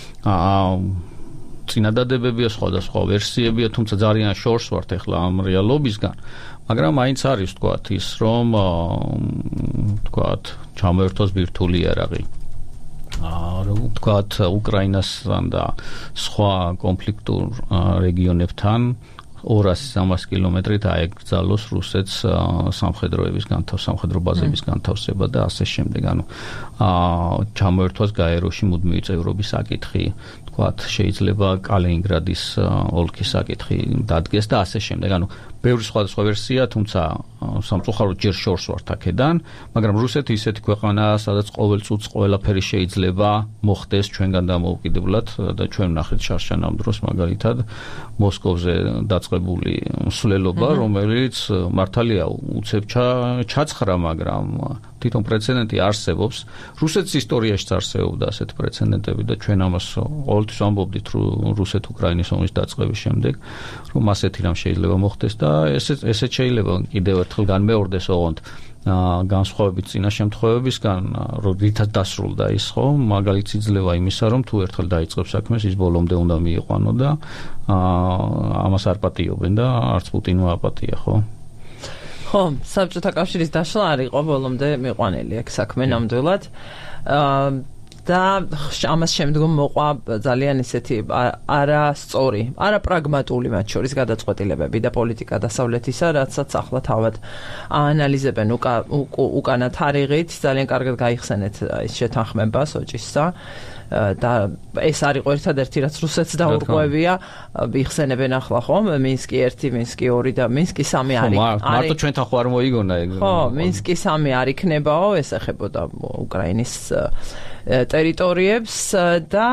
წინადადებებია, სხვადასხვა ვერსიებია, თუმცა ძალიან შორს ვართ ახლა ამ რეალობისგან. მაგრამ მაინც არის, ვთქვათ, ის, რომ ვთქვათ, ჩამოერთოს ბირთვული იარაღი. ვთქვათ, უკრაინასთან და სხვა კონფლიქტურ რეგიონებთან 200-300 კილომეტრით აეკრძალოს რუსეთს სამხედრო ბაზების განთავსება და ასე შემდეგ. ანუ ჩამოერთვას გაეროში მუდმივი წევრობის საკითხი, ვთქვათ, შეიძლება კალინინგრადის ოლქის საკითხი დადგეს და ასე შემდეგ. ანუ ბევრი სხვადასხვა ვერსია, თუმცა სამწუხაროდ ჯერ შორს ვართ აქედან, მაგრამ რუსეთი ისეთი ქვეყანაა, სადაც ყოველ წუთს ყველაფერი შეიძლება მოხდეს ჩვენგან დამოუკიდებლად და ჩვენ ვნახეთ შარშან ამ დროს მაგალითად მოსკოვზე დაწყებული მსვლელობა, რომელიც მართალია უცებ ჩაცხრა, მაგრამ თვითონ პრეცედენტი არსებობს. რუსეთის ისტორიაშიც არსებობდა ასეთი პრეცედენტები და ჩვენ ამას ყოველთვის ვამბობდით რუსეთ-უკრაინის ომის დაწყების შემდეგ, რომ ასეთი რამ შეიძლება მოხდეს და ესეც შეიძლება კიდევ ერთხელ განმეორდეს, ოღონდ განსხვავებით წინა შემთხვევებისგან, რითაც დასრულდა ის, ხო, მაგალითს იძლევა იმისა, რომ თუ ერთხელ დაიწყებს საქმეს, ის ბოლომდე უნდა მიიყვანო და ამას არ პატიობენ და არც პუტინმა აპატია, ხო? ხო, საბჭოთა კავშირის დაშლა არ იყო ბოლომდე მიყვანილი აქ საქმე ნამდვილად. და ამას შემდგომ მოყვა ძალიან ისეთი არასწორი, არაპრაგმატული მათ შორის გადაწყვეტილებები და პოლიტიკა დასავლეთისა, რაცაც ახლა თავად აანალიზებენ უკანა თარიღით, ძალიან კარგად გაიხსენეთ ის შეთანხმება სოჭისსა და ეს არ იყო ერთადერთი, რაც რუსეთს დაურღვევია, იხსენებენ ახლა ხომ, მინსკი 1, მინსკი 2 და მინსკი 3 არის. მარტო ჩვენთან ხო არ მოიგონა ეგ. ხო, მინსკი 3 არ იქნებაო, ეს ეხებოდა უკრაინის ტერიტორიებს და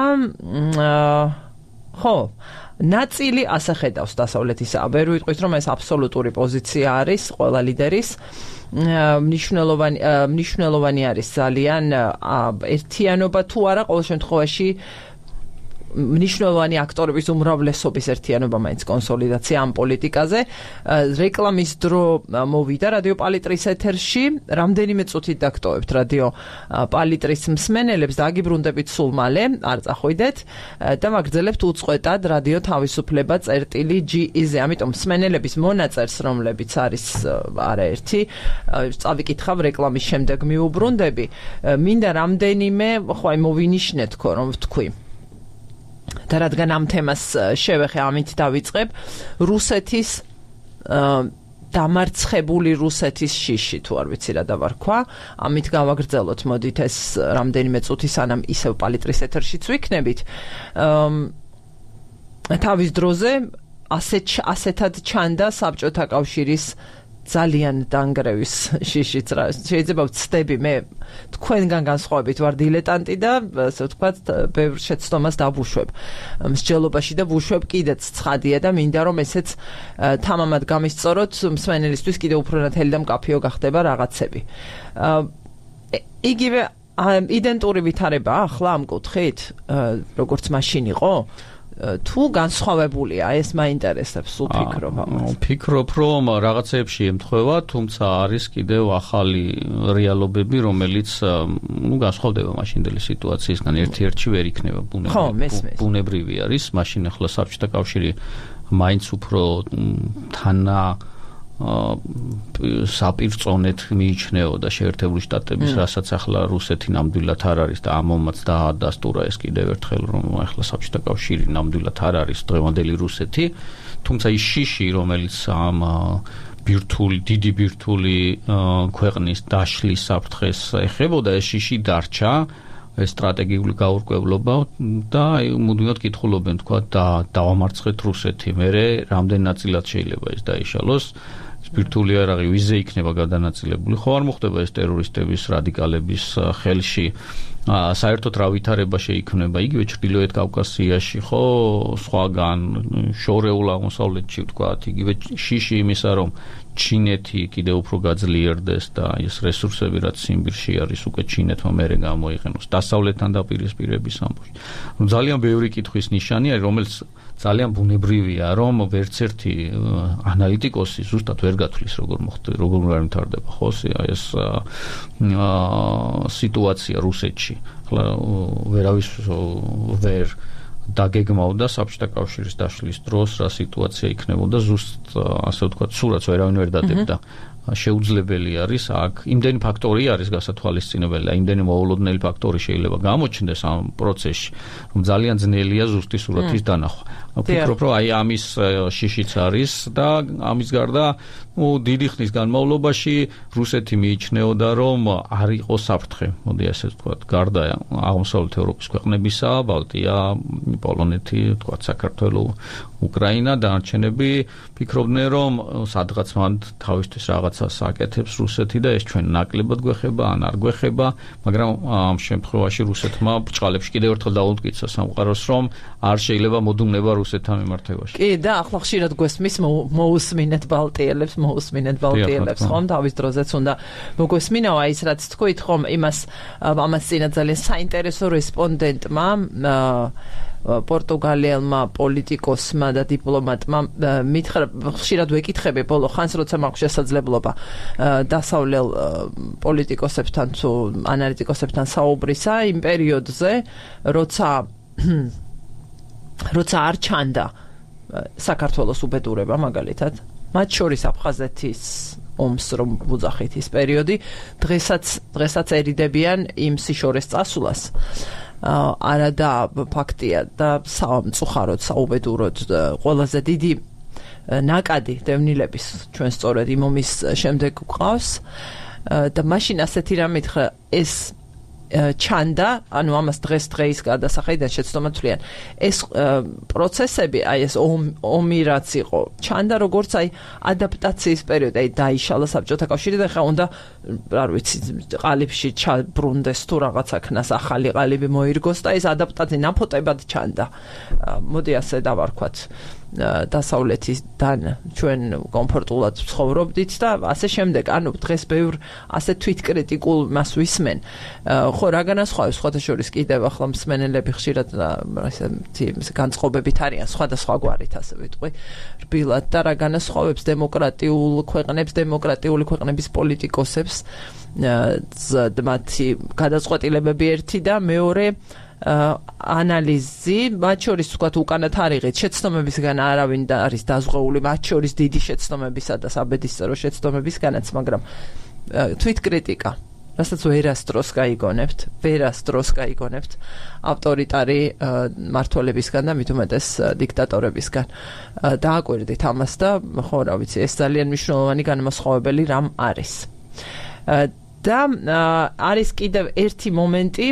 ხო, ნაწილი ასე ხედავს დასავლეთისა. ვერ ვიტყვით, რომ ეს აბსოლუტური პოზიცია არის ყველა ლიდერის. მნიშვნელოვანი არის ძალიან ერთიანობა თუ არა, ყოველ შემთხვევაში მნიშვნელოვანი აქტორების უმრავლესობის ერთიანობა მაინც კონსოლიდაცია ამ პოლიტიკაზე. რეკლამის დრო მოვიდა რადიო პალიტრის ეთერში, რამდენიმე წუთით დაგტოვებთ რადიო პალიტრის მსმენელებს და აგიბრუნდებით სულ მალე, არ წახვიდეთ და მაგრძელებთ უწყვეტად რადიო თავისუფლება წერტილი.ge-ზე. ამიტომ მსმენელების მონაწერს, რომლებიც არის არაერთი, წავიკითხავ რეკლამის შემდეგ მიუბრუნდები, მინდა რამდენიმე ხო აი მოვინიშნეთ, რომ ვთქვი. და რადგან ამ თემას შევეხე, ამით დავიწყებ, რუსეთის დამარცხებული რუსეთის შიში, თუ არ ვიცი რა დავარქვა, ამით გავაგრძელოთ, მოდით ეს რამდენიმე წუთი სანამ ისევ პალიტრის ეთერშიც ვიქნებით. თავის დროზე ასეთად ჩანდა საბჭოთა კავშირის ძალიან დანგრევის შიშიც რა. შეიძლება ვცდები, მე თქვენგან განსხვავებით ვარ დილეტანტი და ასე ვთქვათ, ბევრ შეცდომას დავუშვებ მსჯელობაში და ვუშვებ კიდეც ცხადია და მინდა რომ ესეც თამამად გამისწოროთ, მსმენელისთვის კიდევ უფრო ნათელი და მკაფიო გახდება რაღაცები. იგივე იდენტური ვითარებაა ახლა ამ კუთხით, როგორც მაშინ იყო? თუ განსხვავებულია, ეს მაინტერესებს, სულ ფიქრობ ამაზე. ფიქრობ, რომ რაღაცეებში ემთხვევა, თუმცა არის კიდევ ახალი რეალობები, რომელიც განსხვავდება მაშინდელი სიტუაციისგან, ერთ-ერთი ვერ იქნება ბუნებრივი არის, მაშინ ახლა საბჭოთა კავშირი მაინც უფრო საპირწონეთ მიიჩნეოდა შეერთებული შტატების, რასაც ახლა რუსეთი ნამდვილად არ არის და ამომაც დაადასტურა ეს კიდევ ერთხელ, რომ ახლა საბჭოთა კავშირი ნამდვილად არ არის დღევანდელი რუსეთი, თუმცა ის შიში, რომელიც ამ დიდი ბირთვული ქვეყნის დაშლის საფრთხეს ეხებოდა, ეს შიში დარჩა, ეს სტრატეგიული გაურკვევლობა და მუდმივად კითხულობენ, თქვა დავამარცხეთ რუსეთი, მერე რამდენ ნაწილად შეიძლება ეს დაიშალოს. ბირთვული იარაღი ვიზე იქნება გადანაწილებული, ხო არ მოხდება ეს ტერორისტების, რადიკალების ხელში. საერთოდ რა ვითარება შეიქმნება იგივე ჩრდილოეთ კავკასიაში, ხო, სხვაგან შორეულ აღმოსავლეთში, ვთქვათ, იგივე შიში იმისა, რომ ჩინეთი კიდევ უფრო გაძლიერდეს და ეს რესურსები, რაც ციმბირში არის, უკვე ჩინეთმა მერე გამოიყენოს დასავლეთთან დაპირისპირების ამბავში. ძალიან ბევრი კითხვის ნიშანია, რომელიც ძალიან ბუნებრივია, რომ ვერც ერთი ანალიტიკოსი ზუსტად ვერ გათვლის, როგორ ვითარდება ხო ეს სიტუაცია რუსეთში. ახლა ვერავის ვერ დაგეგმავდა საბჭოთა კავშირის დაშლის დროს რა სიტუაცია იქნებოდა, ზუსტ ასე ვთქვათ, სურათს ვერავინ ვერ დადებდა. შეუძლებელი არის აქ იმდენი ფაქტორი არის გასათვალისწინებელი და იმდენი მოულოდნელი ფაქტორი შეიძლება გამოჩნდეს ამ პროცესში, რომ ძალიან ძნელია ზუსტი სურათის დანახვა. ვფიქრობ, რომ აი ამის შიშიც არის და ამის გარდა დიდი ხნის განმავლობაში რუსეთი მიიჩნეოდა, რომ არ იყო საფრთხე, მოდი ასე ვთქვათ, გარდა აღმოსავლეთ ევროპის ქვეყნებისა, ბალტია, პოლონეთი, ვთქვათ, საქართველო, უკრაინა, დანარჩენები ფიქრობდნენ, რომ სადღაც მან თავისთვის რაღაცას აკეთებს რუსეთი და ეს ჩვენ ნაკლებად გვეხება, ან არ გვეხება, მაგრამ ამ შემთხვევაში რუსეთმა ბრჭყალებში კიდევ ერთხელ დაუმტკიცა სამყაროს, რომ არ შეიძლება მოდუმნება რუსეთთან მიმართებაში. კი, და ახლა ხშირად გვესმის მოусმინეთ ბალტიელებს, ხომ თავის დროზეც უნდა მოგვესმინავა ის რაც თქვით, ხომ ამას წინა ძალიან საინტერესო რესპონდენტმა პორტუგალიელმა პოლიტიკოსმა და დიპლომატმა მითხრა, ხშირად ვეკითხები ბოლო ხანს, როცა მაქვს შესაძლებლობა დასავლელ პოლიტიკოსებთან თუ ანალიტიკოსებთან საუბრისა იმ პერიოდზე, როცა არ ჩანდა საქართველოს უბედურება მაგალითად, მათ შორის აფხაზეთის ომს რომ ვუძახით ის პერიოდი, დღესაც ერიდებიან იმ სიშორეს წასვლას. არა და ფაქტია და სამწუხაროდ საუბედუროდ ყველაზე დიდი ნაკადი დევნილების ჩვენ სწორედ იმ ომის შემდეგ გვყავს და მაშინ ასეთი რამ მითხრა ეს ჩანდა, ანუ ამას დღეს გადასახედიდან შეცდომა თვლიან. ეს პროცესები, აი ეს ომი რაც იყო, ჩანდა როგორც აი ადაპტაციის პერიოდი, აი დაიშალა საბჭოთა კავშირი და ხა უნდა, არ ვიცი, ყალიბში ჩაბრუნდეს თუ რაღაცა ქნას, ახალი ყალიბი მოირგოს და ეს ადაპტაცია ნაფოტებად ჩანდა. მოდი ასე დავარქვათ. დასავლეთიდან ჩვენ კომფორტულად ცხოვრობდით და ასე შემდეგ. ანუ დღეს ბევრ ასე თვითკრიტიკულ მას ვისმენ. ხო, რა განასხვავებს სხვათა შორის კიდევ ახლა მსმენელები ხშირად ესე განწყობებით არიან სხვადასხვაგვარით ასე ვიტყვი რბილად და რა განასხვავებს დემოკრატიული ქვეყნების პოლიტიკოსებს მათი გადაწყვეტილებები ერთი და მეორე ანალიზი, მათ შორის ვთქვათ უკანა თარიღით შეცდომებისგან არავინ არის დაზღვეული, მათ შორის დიდი შეცდომებისა და საბედისწერო შეცდომებისგანაც, მაგრამ თვითკრიტიკა რასაც ვერასდროს გაიგონებთ ავტორიტარი მმართველებისგან და მით უმეტეს დიქტატორებისგან. დააკვირდით ამას და ხო რა ვიცი, ეს ძალიან მნიშვნელოვანი განმასხვავებელი რამ არის. და არის კიდევ ერთი მომენტი,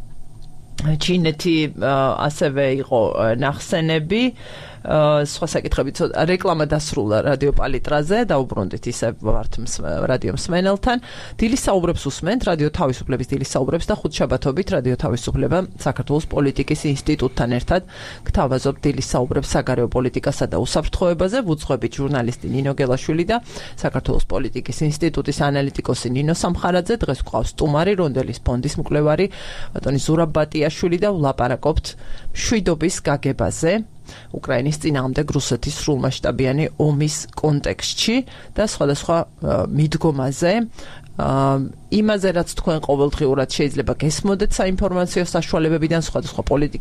ჩინეთი ასევე იყო ნახსენები, სხვა საკითხებით, რეკლამა დასრულა რადიო პალიტრაზე, დაუბრუნდით ისე ვართ რადიო მსმენელთან. დილის საუბრებს უსმენთ, რადიო თავისუფლების დილის საუბრებს და ხუთშაბათობით რადიო თავისუფლება საქართველოს პოლიტიკის ინსტიტუტთან ერთად გთავაზობთ დილის საუბრებს საგარეო პოლიტიკასა და უსაფრთხოებაზე. ვუძღვებით ჟურნალისტი ნინო გელაშვილი და საქართველოს პოლიტიკის ინსტიტუტის ანალიტიკოსი ნინო სამხარაძე. დღეს გვყავს სტუმარი, რონდელის ფონდის მკვლევარი ბატონი ზურაბ ბატიაშვილი და ვლაპარაკობთ მშვიდობის გაგებაზე უკრაინის წინააღმდეგ რუსეთის სრულმასშტაბიანი ომის კონტექსტში და სხვადასხვა მიდგომაზე, იმაზე, რაც თქვენ ყოველდღიურად შეიძლება გესმოდეთ საინფორმაციო საშუალებებიდან, სხვადასხვა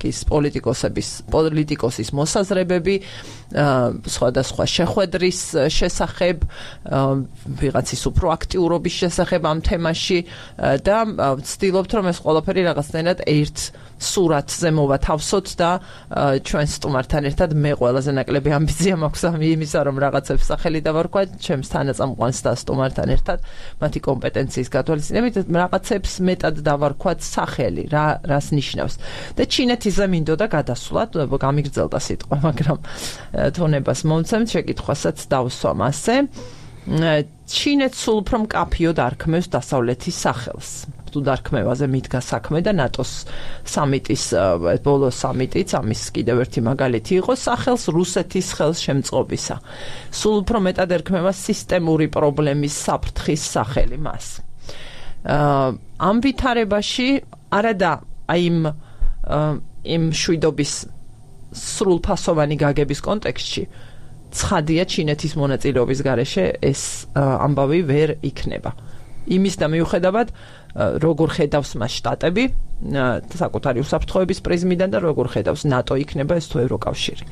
პოლიტიკოსის მოსაზრებები, სხვადასხვა შეხვედრის შესახებ, ვიღაცის უფრო აქტიურობის შესახებ ამ თემაში და ვცდილობთ, რომ ეს ყველაფერი რაღაცნაირად ერთ სურათზე მოვათავსოთ და ჩვენ სტუმართან ერთად მე ყველაზე ნაკლები ამბიცია მაქვს იმისა, რომ რაღაცებს სახელი დავარქვა ჩემს თანაწამყვანს და სტუმართან ერთად მათი კომპეტენციის გათვალისწინებით რაღაცებს მეტად დავარქვათ სახელი, რას ნიშნავს. და ჩინეთიზე მინდოდა გადასვლათ, გამიგრძელდა სიტყვა, მაგრამ თონებას მომცემთ, შეკითხვასაც დავსვამ ასე. ჩინეთს სულ უფრო მკაფიოდ არქმევს დასავლეთის სახელს. თუ დარქმევაზე მიდგა საქმე და ნატოს სამიტის ბოლო სამიტიც ამის კიდევ ერთი მაგალითი იყო სახელს რუსეთის ხელშემწყობისა. სულ უფრო მეტად ერქმევა სისტემური პრობლემის საფრთხის სახელი მას. ამ ვითარებაში არადა იმ შვიდობის სრულფასოვანი გაგების კონტექსტში ცხადია ჩინეთის მონაწილეობის გარეშე ეს ამბავი ვერ იქნება. იმის და მიუხედავად როგორ ხედავს მას შტატები საკუთარი უსაფრთხოების პრიზმიდან და როგორ ხედავს ნატო იქნება ეს თუ ევროკავშირი.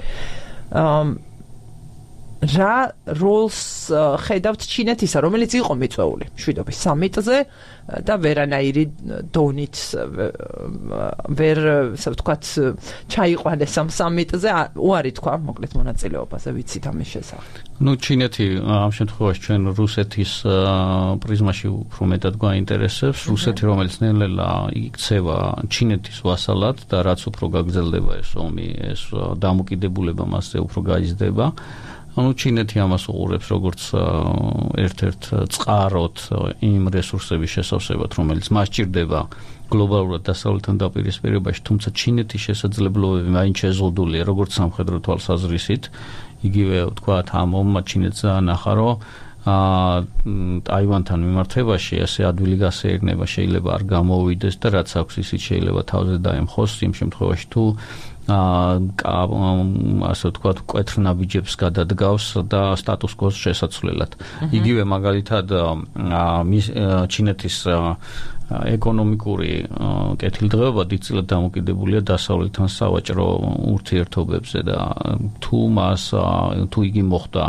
რა როლს ხედავთ ჩინეთისა, რომელიც იყო მიწვეული მშვიდობის სამიტზე და ვერანაირი დონით ვერ ასე ვთქვათ ჩაიყვანეს ამ სამიტზე, უარი თქვა მოკლედ მონაწილეობაზე, ვიცით ამის შესახებ. ჩინეთი ამ შემთხვევაში ჩვენ რუსეთის პრიზმაში უფრო მეტად გვაინტერესებს. რუსეთი, რომელიც ნელ-ნელა იქცევა ჩინეთის ვასალად და რაც უფრო გაგრძელდება ეს ომი, ეს დამოკიდებულება მასზე უფრო გაიზრდება. ჩინეთი ამას უყურებს როგორც ერთ-ერთ წყაროთ იმ რესურსების შესავსებად, რომელიც მას ჭირდება გლობალურად დასავლეთთან დაპირისპირებაში, თუმცა ჩინეთის შესაძლებლობები მაინც შეზღუდულია, როგორც სამხედრო თვალსაზრისით. იგივე ვთქვათ, ამ ომმა ჩინეთს ნახა, რომ ტაივანთან მიმართებაში ასე ადვილი გასეირნება შეიძლება არ გამოვიდეს და რაც აქვს ისიც შეიძლება თავზე დაემხოს იმ შემთხვევაში თუ ასე ვთქვათ, მკვეთრ ნაბიჯებს გადადგავს და სტატუს კოს შესაცვლელად. იგივე მაგალითად ჩინეთის ეკონომიკური კეთილდღეობა დიდწილად დამოკიდებულია დასავლეთთან სავაჭრო ურთიერთობებზე და თუ იგი მოხდა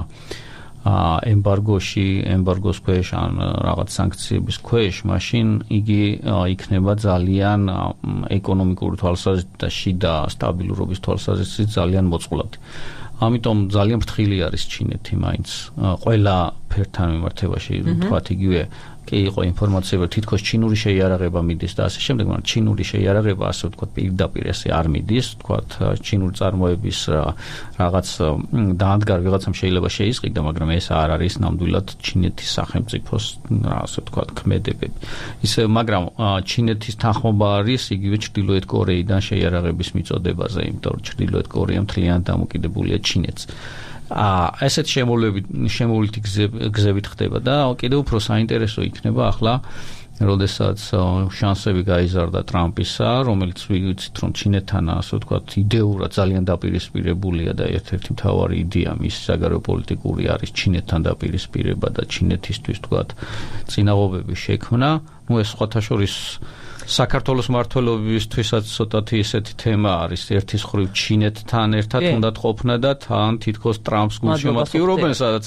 ემბარგოს ქვეშ ან რაღაც სანქციების ქვეშ, მაშინ იგი იქნება ძალიან ეკონომიკური თვალსაზრისით და შიდა სტაბილურობის თვალსაზრისით ძალიან მოწყვლადი. ამიტომ ძალიან ფრთხილი არის ჩინეთი მაინც ყველა ფერთან მიმართებაში, ვთქვათ იგივე კი იყო ინფორმაციები, თითქოს ჩინური შეიარაღება მიდის და ასე შემდეგ, მაგრამ ჩინური შეიარაღება ასე ვთქვათ პირდაპირ ასე არ მიდის, ვთქვათ ჩინური წარმოების რაღაც დაადგარ ვიღაცამ შეიძლება შეისყიდა, მაგრამ ეს არ არის ნამდვილად ჩინეთის სახელმწიფოს ასე ვთქვათ ქმედებები. ისე, მაგრამ ჩინეთის თანხმობა არის იგივე ჩრდილოეთ კორეიდან შეიარაღების მიწოდებაზე, იმიტომ რომ ჩრდილოეთ კორეა მთლიანად დამოკიდებულია ჩინეთს. ესეთ შემოვლითი გზებით ხდება და კიდევ უფრო საინტერესო იქნება ახლა, როდესაც შანსები გაიზარდა ტრამპისა, რომელიც ვიცით რომ ჩინეთთან ასე ვთქვათ იდეურად ძალიან დაპირისპირებულია და ერთ-ერთი მთავარი იდეა მის საგარეო პოლიტიკური არის ჩინეთთან დაპირისპირება და ჩინეთისთვის ვთქვათ წინაღობების შექმნა. ნუ ეს სხვათა შორის საქართველოს მმართველობისთვისაც ცოტათი ისეთი თემა არის ერთის მხრივ ჩინეთთან ერთად უნდათ ყოფნა და თან თითქოს ტრამპს გულშემატკივრობენ სადაც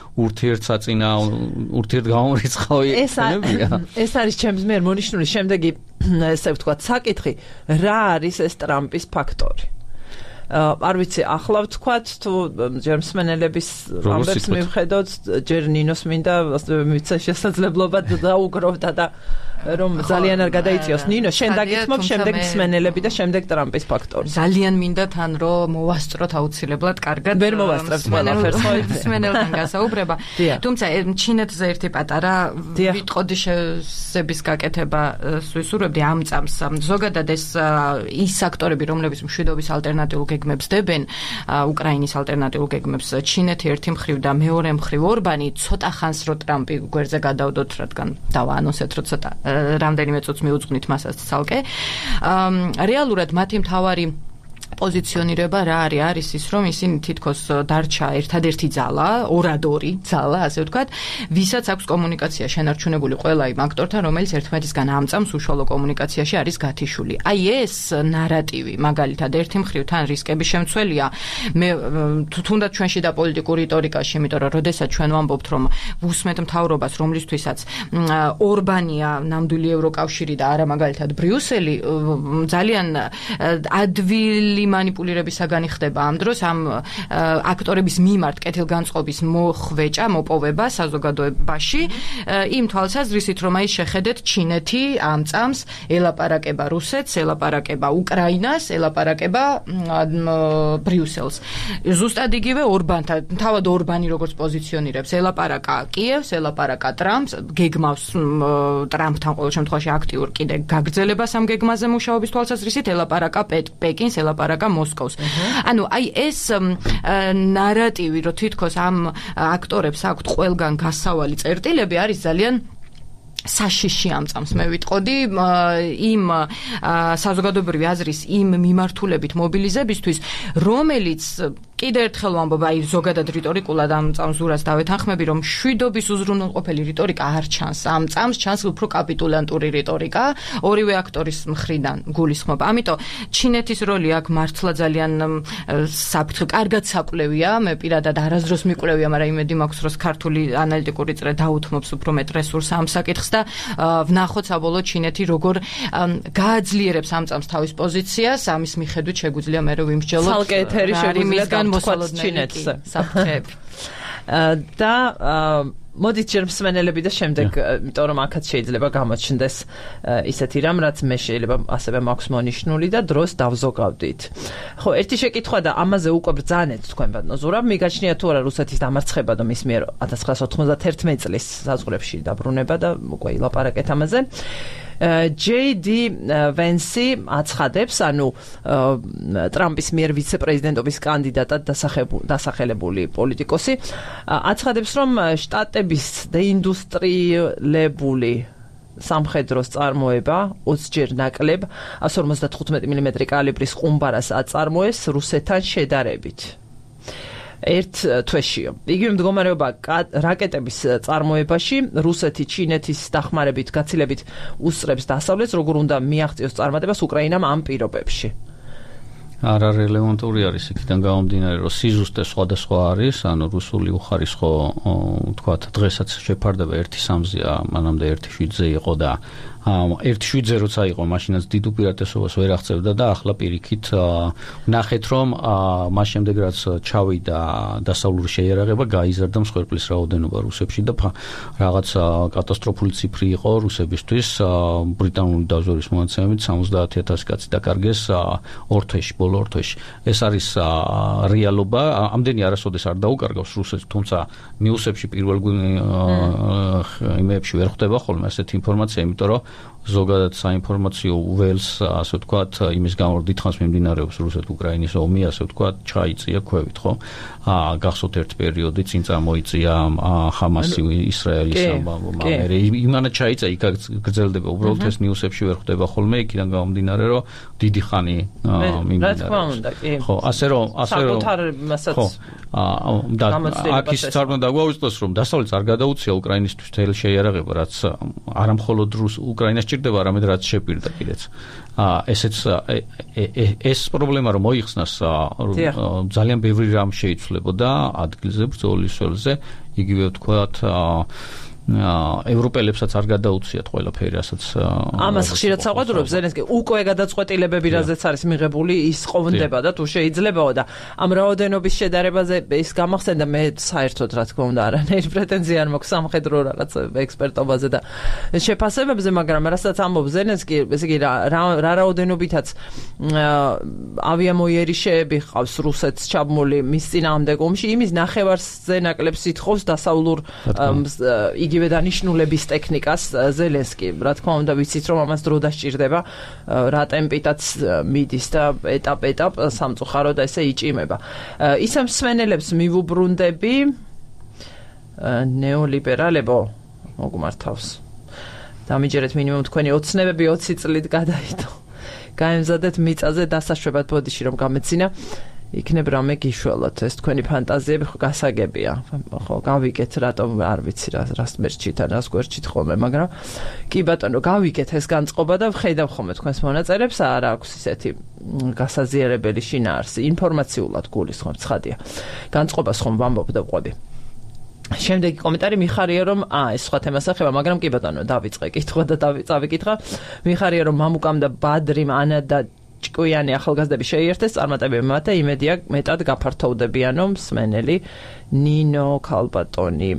ურთიერთგამორიცხავი ექნებია ეს არის ჩემს მიერ მონიშნული შემდეგი ესე ვთქვათ საკითხი რა არის ეს ტრამპის ფაქტორი არ ვიცი ახლა ვთქვათ თუ ჯერ მსმენელების ამბებს მივხედოთ ჯერ ნინოს მინდა მივცე შესაძლებლობა დაუგროვდა და რომ ძალიან არ გადაიწიოს ნინო შენ დაგითმობ შემდეგ მსმენელები და შემდეგ ტრამპის ფაქტორი ძალიან მინდა თან რომ მოვასწროთ აუცილებლად კარგად ვერ მოვასწრებთ ყველაფერს მსმენელთან გასაუბრება თუმცა ჩინეთზე ერთი პატარა ვიტყოდი შეესების გაკეთება ვისურვებდი ამ წამს ზოგადად ეს ის აქტორები რომლებიც მშვიდობის ალტერნატიულ გეგმებს დებენ უკრაინის ალტერნატიულ გეგმებს ჩინეთი ერთი მხრივ და მეორე მხრივ ორბანი ცოტა ხანს რო ტრამპი გვერდზე გადავდოთ რადგან დავაანონსეთ რომ ცოტა რამდენიმე წუთს მიუძღვნით მასაც ცალკე რეალურად მათი მთავარი პოზიციონირება რა არის ის რომ ისინი თითქოს დარჩა ერთადერთი ძალა ორადორი ძალა ასე ვთქვათ ვისაც აქვს კომუნიკაცია შენარჩუნებული ყველა იმ აქტორთან რომელიც ერთმანეთისგან ამწამს უშუალო კომუნიკაციაში არის გათიშული აი ეს ნარატივი მაგალითად ერთი მხრივ თან რისკების შემცველია მე თუნდაც ჩვენში და პოლიტიკურ რიტორიკაში იმიტომ რომ როდესაც ჩვენ ვამბობთ რომ ვუსმენთ მთავრობას რომლისთვისაც ორბანია ნამდვილი ევროკავშირი და არა მაგალითად ბრიუსელი ძალიან ადვილი მანიპულირებისაგანი ხდება ამ დროს ამ აქტორების მიმართ კეთილგანწყობის მოხვეჭა, მოპოვება საზოგადოებაში იმ თვალსაზრისით რომ აი შეხედეთ ჩინეთი ამწამს ელაპარაკება რუსეთს, ელაპარაკება უკრაინას, ელაპარაკება ბრიუსელს. ზუსტად იგივე ორბანთან, თავად ორბანი როგორც პოზიციონირებს, ელაპარაკა კიევს, ელაპარაკა ტრამპს, გეგმავს ტრამპთან ყოველ შემთხვევაში აქტიურ კიდე გაგრძელებას ამ გეგმაზე მუშაობის თვალსაზრისით, ელაპარაკა პეკინს, ელაპარაკა მოსკოვს. ანუ აი ეს ნარატივი, რომ თითქოს ამ აქტორებს აქვთ ყველგან გასავალი წერტილები არის ძალიან საშიში ამწამს მე ვიტყოდი იმ საზოგადოებრივი აზრის იმ მიმართულებით მობილიზებისთვის რომელიც კიდევ ერთხელ ვამბობ აი ზოგადად რიტორიკულად ამ წამს ზურას დავეთანხმები რომ შვიდობის უზრუნველყოფელი რიტორიკა არ ჩანს ამ წამს ჩანს უფრო კაპიტულანტური რიტორიკა ორივე აქტორის მხრიდან გულისხმობ ამიტომ ჩინეთის როლი აქ მართლა ძალიან საფრთხე კარგად საკვლევია მე პირადად არასდროს მიკვლევია მაგრამ იმედი მაქვს რომ ქართული ანალიტიკური წრე დაუთმობს უფრო მეტ რესურსს ამ საკითხს და ვნახოთ საბოლოოდ ჩინეთი როგორ გააძლიერებს ამ წამს თავის პოზიციას ამის მიხედვით შეგვიძლია მე რომ ვიმსჯელოთ ცალკე ეთერი შეგვიძლია თქვათ ჩინეთზე საფრთხეები და მოდით ჯერ მსმენელები და შემდეგ იმიტომ რომ აქაც შეიძლება გამოჩნდეს ისეთი რამ რაც მე შეიძლება ასევე მაქვს მონიშნული და დროს დავზოგავდით. ხო, ერთი შეკითხვა და ამაზე უკვე ბრძანეთ თქვენ ბატონო ზურაბ, მიგაჩნია თუ არა რუსეთის დამარცხება და მის მიერ 1991 წლის საზღვრებში დაბრუნება და უკვე ილაპარაკეთ ამაზე. JD Vance აცხადებს, ანუ ტრამპის მიერ ვიცე-პრეზიდენტობის კანდიდატად დასახელებული პოლიტიკოსი, აცხადებს, რომ შტატების დეინდუსტრიელებული სამხედროს წარმოება 20 ჯერ ნაკლებ 155 მმ კალიბრის ყუმბარას აწარმოეს რუსეთთან შედარებით. ერთ თვეშიო. იგივე მდგომარეობა რაკეტების წარმოებაში რუსეთი ჩინეთის დახმარებით გაცილებით უსწრებს დასავლეთს, როგორ უნდა მიაღწიოს წარმატებას უკრაინამ ამ პირობებში. არა რელევანტური არის იქიდან გამომდინარე, რომ სიზუსტე სხვადასხვა არის, ანუ რუსული უხარისხო თქვათ დღესაც შეფარდება 1.3-ზეა, მანამდე 1.7-ზე იყო და 1.7-ზე როცა იყო, მაშინაც დიდ უპირატესობას ვერ აღწევდა და ახლა პირიქით ნახეთ, რომ მას შემდეგ რაც ჩავიდა დასავლური შეიარაღება, გაიზარდა მსხვერპლის რაოდენობა რუსებში და რაღაც კატასტროფული ციფრი იყო რუსებისთვის, ბრიტანული დაზვერვის მონაცემებით 70,000 კაცი დაკარგეს ორ თვეში, ბოლო ორ თვეში. ეს არის რეალობა, ამდენი არასოდეს არ დაუკარგავს რუსეთს, თუმცა ნიუსებში პირველ იმეებში ვერ ხვდება ხოლმე ასეთი ინფორმაცია, იმიტომ რომ ზოგადად საინფორმაციო ველს, ასე ვთქვათ, იმის გამო რომ დიდხანს მიმდინარეობს რუსეთ-უკრაინის ომი, ასე ვთქვათ, ჩაიწია ქვევით, ხო? გახსოვთ ერთ პერიოდი წინ წამოიწია ხამასი ისრაელის ამბავი. იმანა ჩაიწა, იქ გრძელდება, უბრალოდ ეს ნიუსებში ვერ ხვდება ხოლმე, იქიდან გამომდინარე, რომ დიდი ხანი მიმდინარეობს. ხო, ასე რომ აქ ის არ უნდა დაგვაუწყდეს, რომ დასავლეთს არ გადაუცია უკრაინისთვის მთელი შეიარაღება, რაც არა მხოლოდ უკრაინას ჭირდება, არამედ რაც შეპირდაპირეც. ეს პრობლემა რომ მოიხსნას, ძალიან ბევრი რამ შეიცვლებოდა ადგილზე, ბრძოლის ველზე, იგივე ვთქვათ, ევროპელებსაც არ გადაუციათ ყველაფერი, რასაც ამას ხშირად საყვედურობს ზელენსკი, უკვე გადაწყვეტილებები, რაზეც არის მიღებული, ის ყოფნდება და თუ შეიძლებაო და ამ რაოდენობის შედარებაზე ის გამახსენდა, მე საერთოდ რა თქმა უნდა არანაირი პრეტენზია არ მაქვს სამხედრო რაღაც ექსპერტობაზე და შეფასებებზე, მაგრამ რასაც ამბობს ზელენსკი, ესე იგი რა რაოდენობითაც ავიამოიერიშეები ყავს რუსეთს ჩაბმული მის წინააღმდეგ ომში, იმის ნახევარზე ნაკლებს ითხოვს დასავლურ იგივე დანიშნულების ტექნიკას ზელენსკი. რა თქმა უნდა, ვიცით რომ ამას დრო დასჭირდება, რა ტემპითაც მიდის და ეტაპ სამწუხაროდ ესე იჭიმება. ისე მსმენელებს მივუბრუნდები ნეოლიბერალებო მოგმართავს. დამიჯერეთ მინიმუმ თქვენი ოცნებები 20 წლით გადაიდო. გაემზადეთ მიწაზე დასაშვებად ბოდიში რომ გამეცინა. იქნებ რამე გიშველოთ, ეს თქვენი ფანტაზიები გასაგებია. ხო, გავიგეთ, რატომ არ ვიცი რას მერჩით ან რას გვერჩით ხოლმე, მაგრამ კი ბატონო, გავიგეთ ეს განწყობა და ვხედავ ხოლმე თქვენს მონაწერებს, არ აქვს ისეთი გასაზიარებელი შინაარსი, ინფორმაციულად გულისხმობ, ცხადია. განწყობას ხომ ვამბობ და ვყვები. შემდეგი კომენტარი მიხარია რომ ეს სხვა თემას ეხება, მაგრამ კი ბატონო, დავიწყე კითხვა და წავიკითხა. მიხარია რომ მამუკამ და ბადრიმ ანა და ჭკვიანი ახალგაზრდები შეიერთეს, წარმატებები მათე იმედია მეტად გაფართოვდებიანო მსმენელი ნინო ქალბატონი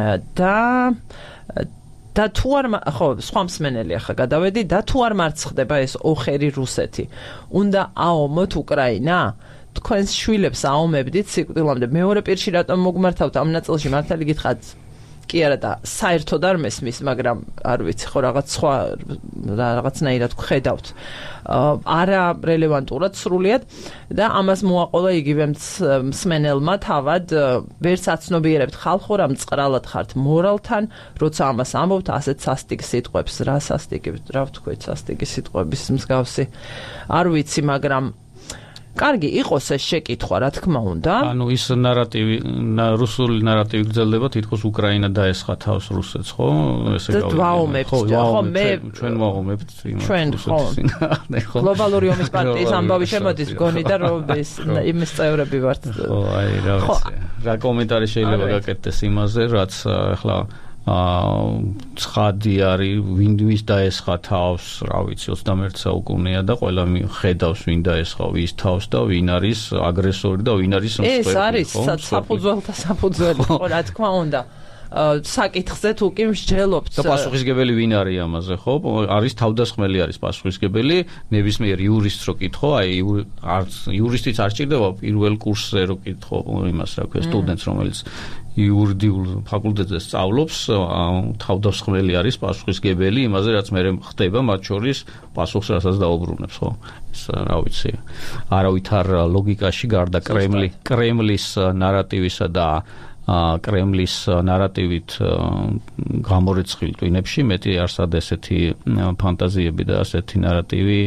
და თუ არ ხო სხვა მსმენელი ახლა გადავედი და თუ არ მარცხდება ეს ოხერი რუსეთი, უნდა აომოთ უკრაინა? თქვენს შვილებს აომებდით სიკვდილამდე. მეორე პირში რატომ მოგმართავთ ამ ნაწილში? მართალი გითხრათ, კი არა და საერთოდ არ მესმის, მაგრამ არ ვიცი, ხო რაღაცნაირად ვხედავთ. არა რელევანტურად სრულიად და ამას მოაყოლა იგივე მსმენელმა თავად, ვერც აცნობიერებთ ხალხო, რა მწყრალად ხართ მორალთან, როცა ამას ამბობთ ასეთ სასტიკ სიტყვებს. რა სასტიკი, რა ვთქვით, სასტიკი სიტყვების მსგავსი. არ ვიცი, მაგრამ კარგი იყოს ეს შეკითხვა, რა თქმა უნდა. ანუ ის ნარატივი, რუსული ნარატივი გრძელდება, თითქოს უკრაინა დაესხა თავს რუსეთს, ხო? ესე გავიგე. ვაუმებთ, ხო, მე ჩვენ ვაუმებთ ჩვენ, ხო. გლობალური ომის პარტიის ამბავი შემოდის, გონი და რომ იმის წევრები ვართ. ხო, აი, რა ვიცი. რა კომენტარი შეიძლება გაკეთდეს იმაზე, რაც ახლა ცხადი არის, ვინც დაესხა თავს, რა ვიცი, 21 საუკუნეა და ყველა ხედავს ვინ დაესხა ვის თავს და ვინ არის აგრესორი და ვინ არის მსხვერპლი. ეს არის საფუძველთა საფუძველი, ხო, რა თქმა უნდა. საკითხზე თუ კი მსჯელობთ და პასუხისგებელი ვინ არის ამაზე, ხო? არის თავდასხმელი, არის პასუხისგებელი, ნებისმიერ იურისტს რო კითხო, აი იურისტიც არ ჭირდება პირველ კურსზე რო კითხო იმას, რა ქვია, სტუდენტს, რომელიც იურიდიულ ფაკულტეტზე სწავლობს, თავდასხმელი არის პასუხისგებელი იმაზე, რაც მე ხდება, მათ შორის პასუხს რასაც დაუბრუნებს, ხო? ეს რა ვიცი. არავითარ ლოგიკაში გარდა კრემლის ნარატივისა და კრემლის ნარატივით გამორიცხილ ტვინებში მეტი არსად ესეთი ფანტაზიები და ასეთი ნარატივი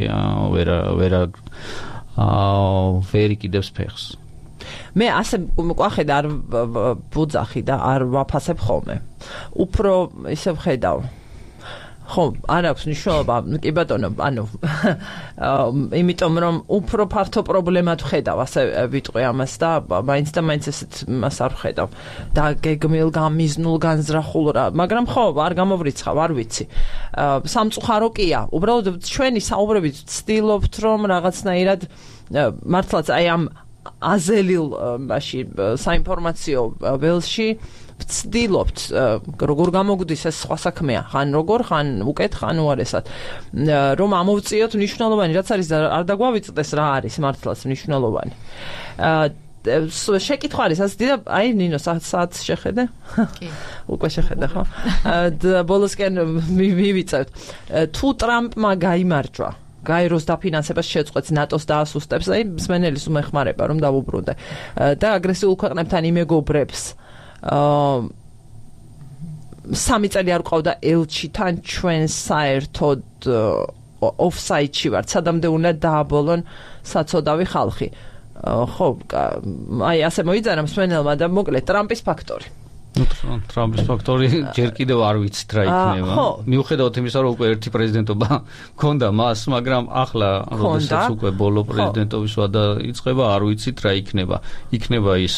ვერ იკიდებს ფეხს. მე ასე ყვახედა არ ვუძახი და არ ვაფასებ ხოლმე. უფრო ისე ვხედავ. ხო, არ აქვს მნიშვნელობა, კი ბატონო, ანუ იმიტომ რომ უფრო ფართო პრობლემად ვხედავ, ასე ვიტყვი ამას და მაინც ესეთ მას არ ვხედავ. და გეგმილ, გამიზნულ, განზრახულ რა, მაგრამ ხო, არ გამოვრიცხავ, არ ვიცი. სამწუხარო კია, უბრალოდ ჩვენი საუბრებით ვცდილობთ რომ რაღაცნაირად მართლაც აი ამ აზელილ მაში საინფორმაციო ველში ვცდილობთ როგორ გამოგვდის ეს სხვა საქმეა, ხან როგორ, ხან უკეთ, ხან უარესად, რომ ამოვწიოთ მნიშვნელოვანი, რაც არის არ დაგვავიწყდეს რა არის მართლაც მნიშვნელოვანი. შეკითხვა არის ასეთი და აი ნინო საათს შეხედე? კი. უკვე შეხედე ხო? ბოლოსკენ მივიწევთ. თუ ტრამპმა გაიმარჯვა გაეროს დაფინანსებას შეწყვეტს ნატოს დაასუსტებს, აი მსმენელის უმეხმარება რომ დავუბრუნდე და აგრესიულ ქვეყნებთან იმეგობრებს 3 წელი არ ყავდა ელჩიდან ჩვენ საერთოდ ოფსაიდში ვართ, სადამდე უნდა დააბოლონ საცოდავი ხალხი. ხო, აი ასე მოიძანა მსმენელმა და მოკლედ ტრამპის ფაქტორი. ტრამპის ფაქტორი ჯერ კიდევ არ ვიცით რა იქნება. მიუხედავად იმისა, რომ უკვე ერთი პრეზიდენტობა ჰქონდა მას, მაგრამ ახლა როდესაც უკვე ბოლო პრეზიდენტობის ვადა იწყება, არ ვიცით რა იქნება. იქნება ის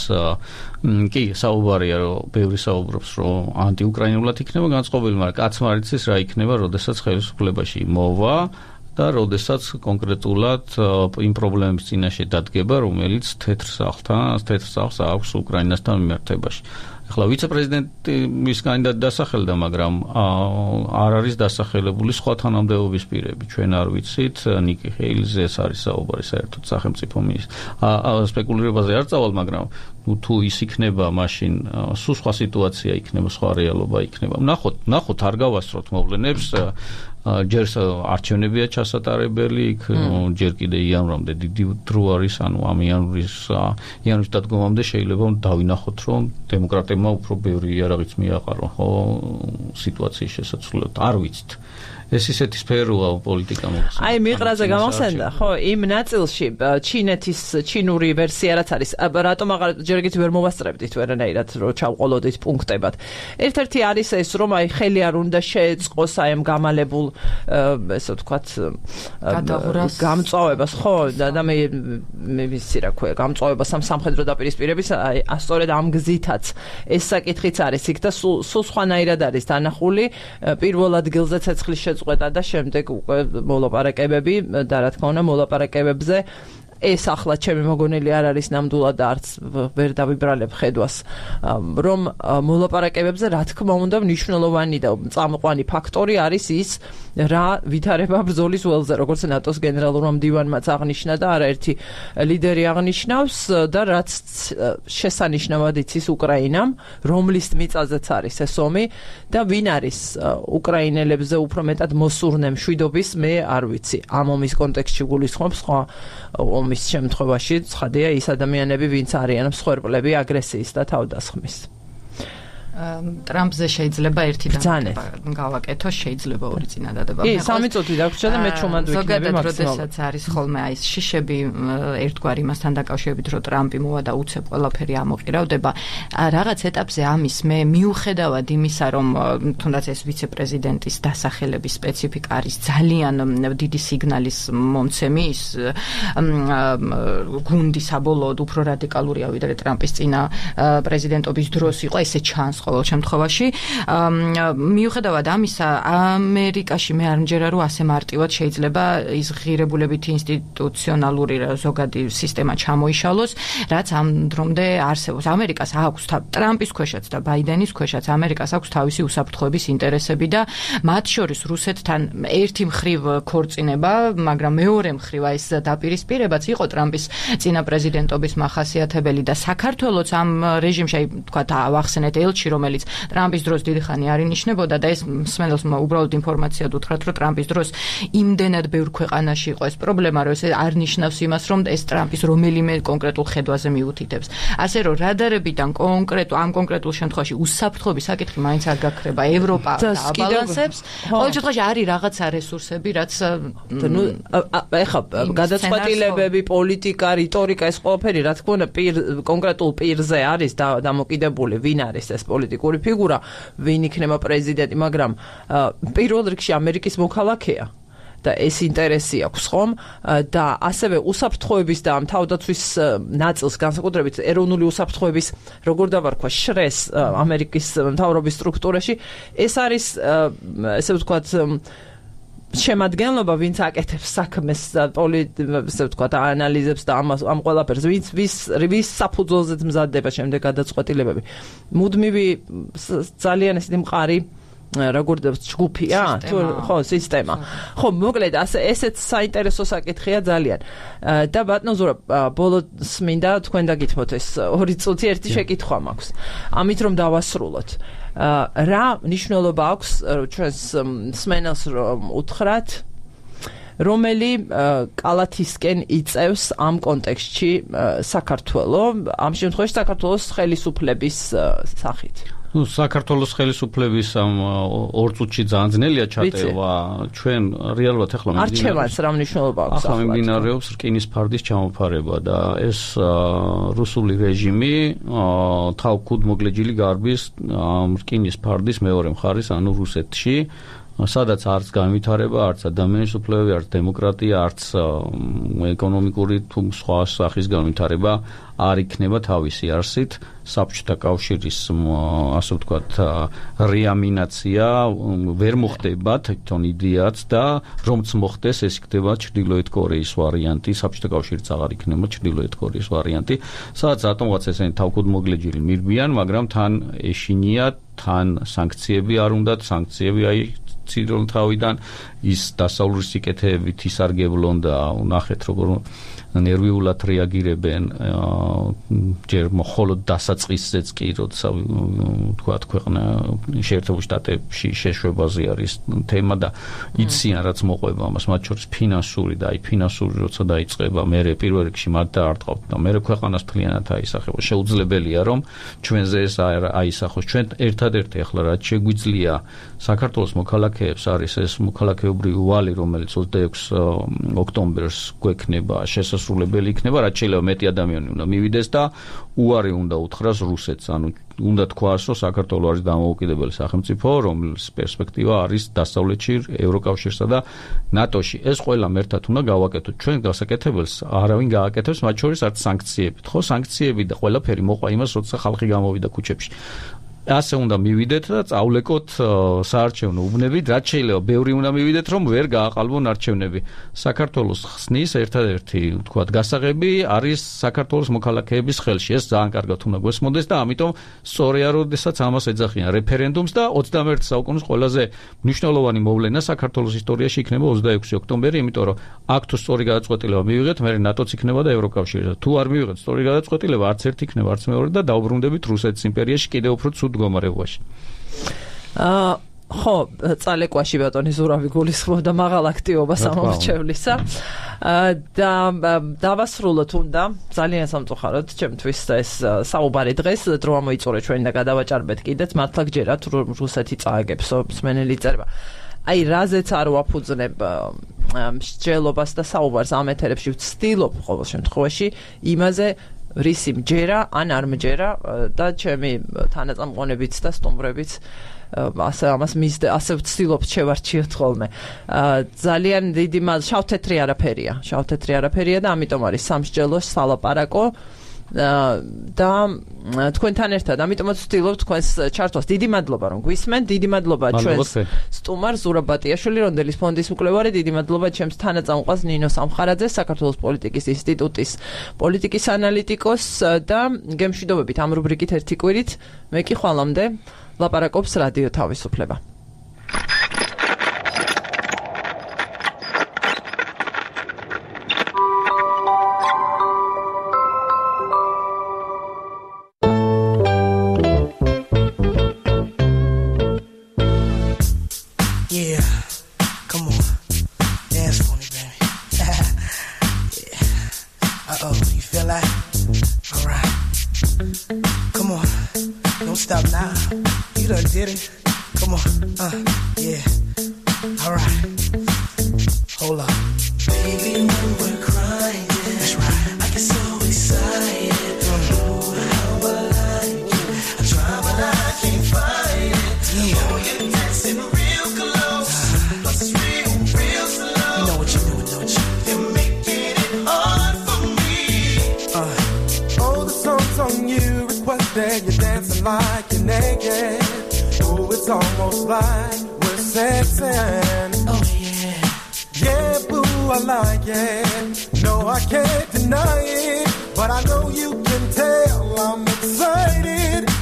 კი, საუბარია, რომ ბევრი საუბრობს, რომ ანტიუკრაინულად იქნება განწყობილი, მაგრამ კაცმა არ იცის რა იქნება, როდესაც ხელისუფლებაში მოვა და როდესაც კონკრეტულად იმ პრობლემების წინაშე დადგება, რომელიც თეთრ სახლს აქვს უკრაინასთან მიმართებაში. ახლა ვიცე-პრეზიდენტის კანდიდატი დასახელდა, მაგრამ არ არის დასახელებული სხვა თანამდებობის პირები. ჩვენ არ ვიცით, ნიკი ჰეილზე ეს არის საუბარი საერთოდ სახელმწიფო სპეკულირებაზე არ წავალ, მაგრამ თუ ის იქნება, მაშინ სულ სხვა სიტუაცია იქნება, სხვა რეალობა იქნება. ნახოთ, არ გავასწროთ მოვლენებს. ჯერ არჩევნებია ჩასატარებელი, იქ ჯერ კიდე იანვრამდე დიდი დრო არის, ანუ ამ იანვრის დადგომამდე შეიძლება დავინახოთ, რომ დემოკრატებმა უფრო ბევრი იარაღიც მიაყარონ, ხო, სიტუაციის შესაძლებლად. არ ვიცით. ეს ისეთი სფეროა პოლიტიკა მოხსნა. აი მიყრაზე გამახსენდა, ხო, იმ ნაწილში ჩინეთის ჩინური ვერსია რაც არის, რატომ აღარ ჯერგით ვერ მოვასწრებდით ვერანაირად რომ ჩავყოლოდით პუნქტებად. ერთ-ერთი არის ეს, რომ აი ხელი არ უნდა შეეწყოს აი ამ გამალებულ ესე ვთქვათ გამწვავებას, ხო, და მე ვიცი რა ქვია, გამწვავებას ამ სამხედრო დაპირისპირების, აი ასწორედ ამ გზითაც ეს საკითხიც არის იქ და სულ სხვანაირად არის დანახული პირველ ადგილზე ცეცხლის შეწყვეტა და შემდეგ უკვე მოლაპარაკებები და რა თქმა უნდა მოლაპარაკებებზე ეს ახლა ჩემი მოგონილი არ არის ნამდვილად და არც ვერ დავიბრალებ ხედვას რომ მოლაპარაკებებზე რა თქმა უნდა მნიშვნელოვანი და წამყვანი ფაქტორი არის ის რა ვითარება ბრძოლის ველზე როგორც ნატოს გენერალურმა მდივანმაც აღნიშნა და არაერთი ლიდერი აღნიშნავს და რაც შესანიშნავად იცის უკრაინამ რომლის მიწაზეც არის ეს ომი და ვინ არის უკრაინელებზე უფრო მეტად მოსურნე მშვიდობის მე არ ვიცი ამ ომის კონტექსტში გულისხმობს სხვა ომის შემთხვევაში ცხადია ის ადამიანები ვინც არიან მსხვერპლები აგრესიის და თავდასხმის ტრამპზე შეიძლება ერთი დადება გავაკეთო შეიძლება ორი წინადადება კი 3 წუთი დაგვრჩა და მე ჩუმად ვიქნები მაქსიმალურად როდესაც არის ხოლმე აი ეს შიშები ერთგვარი იმასთან დაკავშირებით რომ ტრამპი მოვა და უცებ ყველაფერი ამოყირავდება რაღაც ეტაპზე ამის მე მიუხედავად იმისა რომ თუნდაც ეს ვიცე-პრეზიდენტის დასახელების სპეციფიკა არის ძალიან დიდი სიგნალის მომცემი ის გუნდი საბოლოოდ უფრო რადიკალურია ვიდრე ტრამპის წინა პრეზიდენტობის დროს იყო ესე ჩანს ყოველ შემთხვევაში მიუხედავად ამისა ამერიკაში მე არ მჯერა რომ ასე მარტივად შეიძლება ის ღირებულებითი ინსტიტუციონალური ზოგადი სისტემა ჩამოიშალოს რაც ამ დრომდე არსებობს ამერიკას აქვს ტრამპის ქვეშაც და ბაიდენის ქვეშაც ამერიკას აქვს თავისი უსაფრთხოების ინტერესები და მათ შორის რუსეთთან ერთი მხრივ ქორწინება მაგრამ მეორე მხრივ ეს დაპირისპირებაც იყო ტრამპის წინა პრეზიდენტობის მახასიათებელი და საქართველოს ამ რეჟიმში აი თქვა ავახსენეთ ელჩი რომელიც ტრამპის დროს დიდი ხანი არ ინიშნებოდა და ეს მსმენელს უბრალოდ ინფორმაცია უთხრათ რომ ტრამპის დროს იმდენად ბევრ ქვეყანაში იყო ეს პრობლემა რომ ეს არ ნიშნავს იმას რომ ეს ტრამპის რომელიმე კონკრეტულ ხედვაზე მიუთითებს ასე რომ რადარებიდან კონკრეტულ შემთხვევაში უსაფრთხოების საკითხი მაინც არ გაქრება ევროპა აბალანსებს ყოველ შემთხვევაში არის რაღაცა რესურსები რაც ეხა გადაწყვეტილებები პოლიტიკა რიტორიკა ეს ყველაფერი რა თქმა უნდა კონკრეტულ პირზე არის დამოკიდებული ვინ არის ეს პოლიტიკური ფიგურა, ვინ იქნება პრეზიდენტი, მაგრამ პირველ რიგში ამერიკის მოქალაქეა და ეს ინტერესი აქვს ხომ და ასევე უსაფრთხოების და თავდაცვის ნაწილს განსაკუთრებით ეროვნული უსაფრთხოების როგორ დავარქვა შრეს ამერიკის მთავრობის სტრუქტურაში ეს არის ესე ვთქვათ შემადგენლობა ვინც აკეთებს საქმეს ესე ვთქვათ ანალიზებს და ამ ყველაფერს ვის საფუძველზეც მზადდება შემდეგ გადაწყვეტილებები მუდმივი ძალიან ესეთი მყარი როგორ ჯგუფია თუ ხო სისტემა ხო მოკლედ ესეც საინტერესო საკითხია ძალიან და ბატონო ზურაბ ბოლოს მინდა თქვენ დაგითმოთ ეს 2 წუთი ერთი შეკითხვა მაქვს ამით რომ დავასრულოთ რა მნიშვნელობა აქვს ჩვენს სმენელს რომ უთხრათ რომელი კალათისკენ იწევს ამ კონტექსტში საქართველო ამ შემთხვევაში საქართველოს ხელისუფლების სახით ну საქართველოს ხელისუფლების ამ 2 წუთში ძალიან ძნელია ჩატევა ჩვენ რეალურად ახლა არჩევანს რა მნიშვნელობა აქვს ახლა მიმდინარეობს რკინის ფარდის ჩამოფარება და ეს რუსული რეჟიმი თავქუდმოგლეჯილი გარბის რკინის ფარდის მეორე მხარის ანუ რუსეთში სადაც არც განვითარება, არც ადამიანის უფლებები, არც დემოკრატია, არც ეკონომიკური თუ სხვა სახის განვითარება არ იქნება თავისი არსით. საბჭოთა კავშირის ასე ვთქვათ რეამინაცია ვერ მოხდება თვითონ იდეაც და რომც მოხდეს ეს იქნება ჩრდილოეთ კორეის ვარიანტი, საბჭოთა კავშირიც აღარ იქნება ჩრდილოეთ კორეის ვარიანტი, სადაც რატომღაც ესენი თავქუდმოგლეჯილი მირბიან, მაგრამ თან ეშინია, თან სანქციები არ უნდათ, სანქციები ცირონ თავიდან ის დასავლური სიკეთეებით ისარგებლონ და ნახეთ როგორ ნერვიულად რეაგირებენ ჯერ მხოლოდ დასაწყისზეც კი როცა თქვათ ქვეყნა შეერთებულ შტატებში შეშვებაზე არის თემა და იციან რაც მოყვება ამას მათ შორის ფინანსური და აი ფინანსური როცა დაიწყება მე პირველ რიგში მათ დაარტყავთ და მე ქვეყანას მთლიანად აისახება შეუძლებელია რომ ჩვენზე ეს აისახოს ჩვენ ერთადერთი ახლა რაც შეგვიძლია საქართველოს მოქალაქეებს არის ეს მოქალაქეობრივი ვალი რომელიც 26 ოქტომბერს გვექნება შესასრულებელი იქნება რაც შეიძლება მეტი ადამიანი უნდა მივიდეს და უარი უნდა უთხრას რუსეთს ანუ უნდა თქვას რომ საქართველო არის დამოუკიდებელი სახელმწიფო რომლის პერსპექტივა არის დასავლეთში ევროკავშირსა და ნატოში ეს ყველა მერთად უნდა გავაკეთოთ ჩვენ გასაკეთებელს არავინ გააკეთებს მათ შორის არც სანქციებით ხო სანქციები და ყველაფერი მოყვა იმას როცა ხალხი გამოვიდა ქუჩებში ასე უნდა მივიდეთ და წავლეკოთ საარჩევნო უბნებით, რაც შეიძლება ბევრი უნდა მივიდეთ, რომ ვერ გააყალბონ არჩევნები. საქართველოს ხსნის ერთადერთი, ვთქვათ, გასაღები არის საქართველოს მოქალაქეების ხელში. ეს ძალიან კარგად უნდა გვესმოდეს და ამიტომ სწორია, როდესაც ამას ეძახიან რეფერენდუმს და 21 საუკუნის ყველაზე მნიშვნელოვანი მოვლენა საქართველოს ისტორიაში იქნება 26 ოქტომბერი, იმიტომ რომ აქ თუ სწორი გადაწყვეტილება მივიღეთ, მე ნატოც იქნება და ევროკავშირიც. თუ არ მივიღეთ სწორი გადაწყვეტილება, არც ერთი იქნება, არც მეორე და დაუბრუნდებით რუსეთის იმპერიაში კიდევ უფრო ცუდ მდგომარეობაში. ხო, წალეკვაში ბატონი ზურავი გულისხმობდა მაღალ აქტივობას ამორჩევლისა. და დავასრულოთ უნდა ძალიან სამწუხაროდ ჩემთვის ეს საუბარი დღეს დრო ამოიწურე ჩვენ და გადავაჭარბეთ კიდეც მართლა გჯერათ რუსეთი წააგებს მსმენელი წერება. აი რაზეც არ ვაფუძნებ მსჯელობას და საუბარს ამ ეთერებში ვცდილობ ყოველ შემთხვევაში იმაზე რისი მჯერა ან არ მჯერა და ჩემი თანაწამყვანებიც და სტუმრებიც ასე ამას მისდე ასე ვცდილობთ შევარჩიოთ ხოლმე ძალიან დიდი შავ-თეთრი არაფერია და ამიტომ არის სამსჯელო სალაპარაკო და თქვენთან ერთად ამიტომაც ვცდილობ თქვენს ჩართვას დიდი მადლობა რომ გვისმენთ დიდი მადლობა ჩვენს სტუმარ ზურაბ ბატიაშვილი რონდელის ფონდის მკვლევარი დიდი მადლობა ჩემს თანაწამყვანს ნინო სამხარაძეს საქართველოს პოლიტიკის ინსტიტუტის პოლიტიკის ანალიტიკოს და გემშვიდობებით ამ რუბრიკით ერთი კვირით მე კი ხვალამდე ლაპარაკობს რადიო თავისუფლება Stop now, you done did it. Come on, yeah, alright. Hold up, baby, when we're crying, that's right. I get so excited. Ooh, how I like you. I try, but I can't find it. Yeah. Oh, you're dancing real close, plus it's real slow. You know what you're doing, don't you? You're making it hard for me. Oh, the song's on you. That you're dancing like you're naked. Oh, it's almost like we're sexing. Oh, yeah. Yeah, boo, I like it. No, I can't deny it. But I know you can tell I'm excited.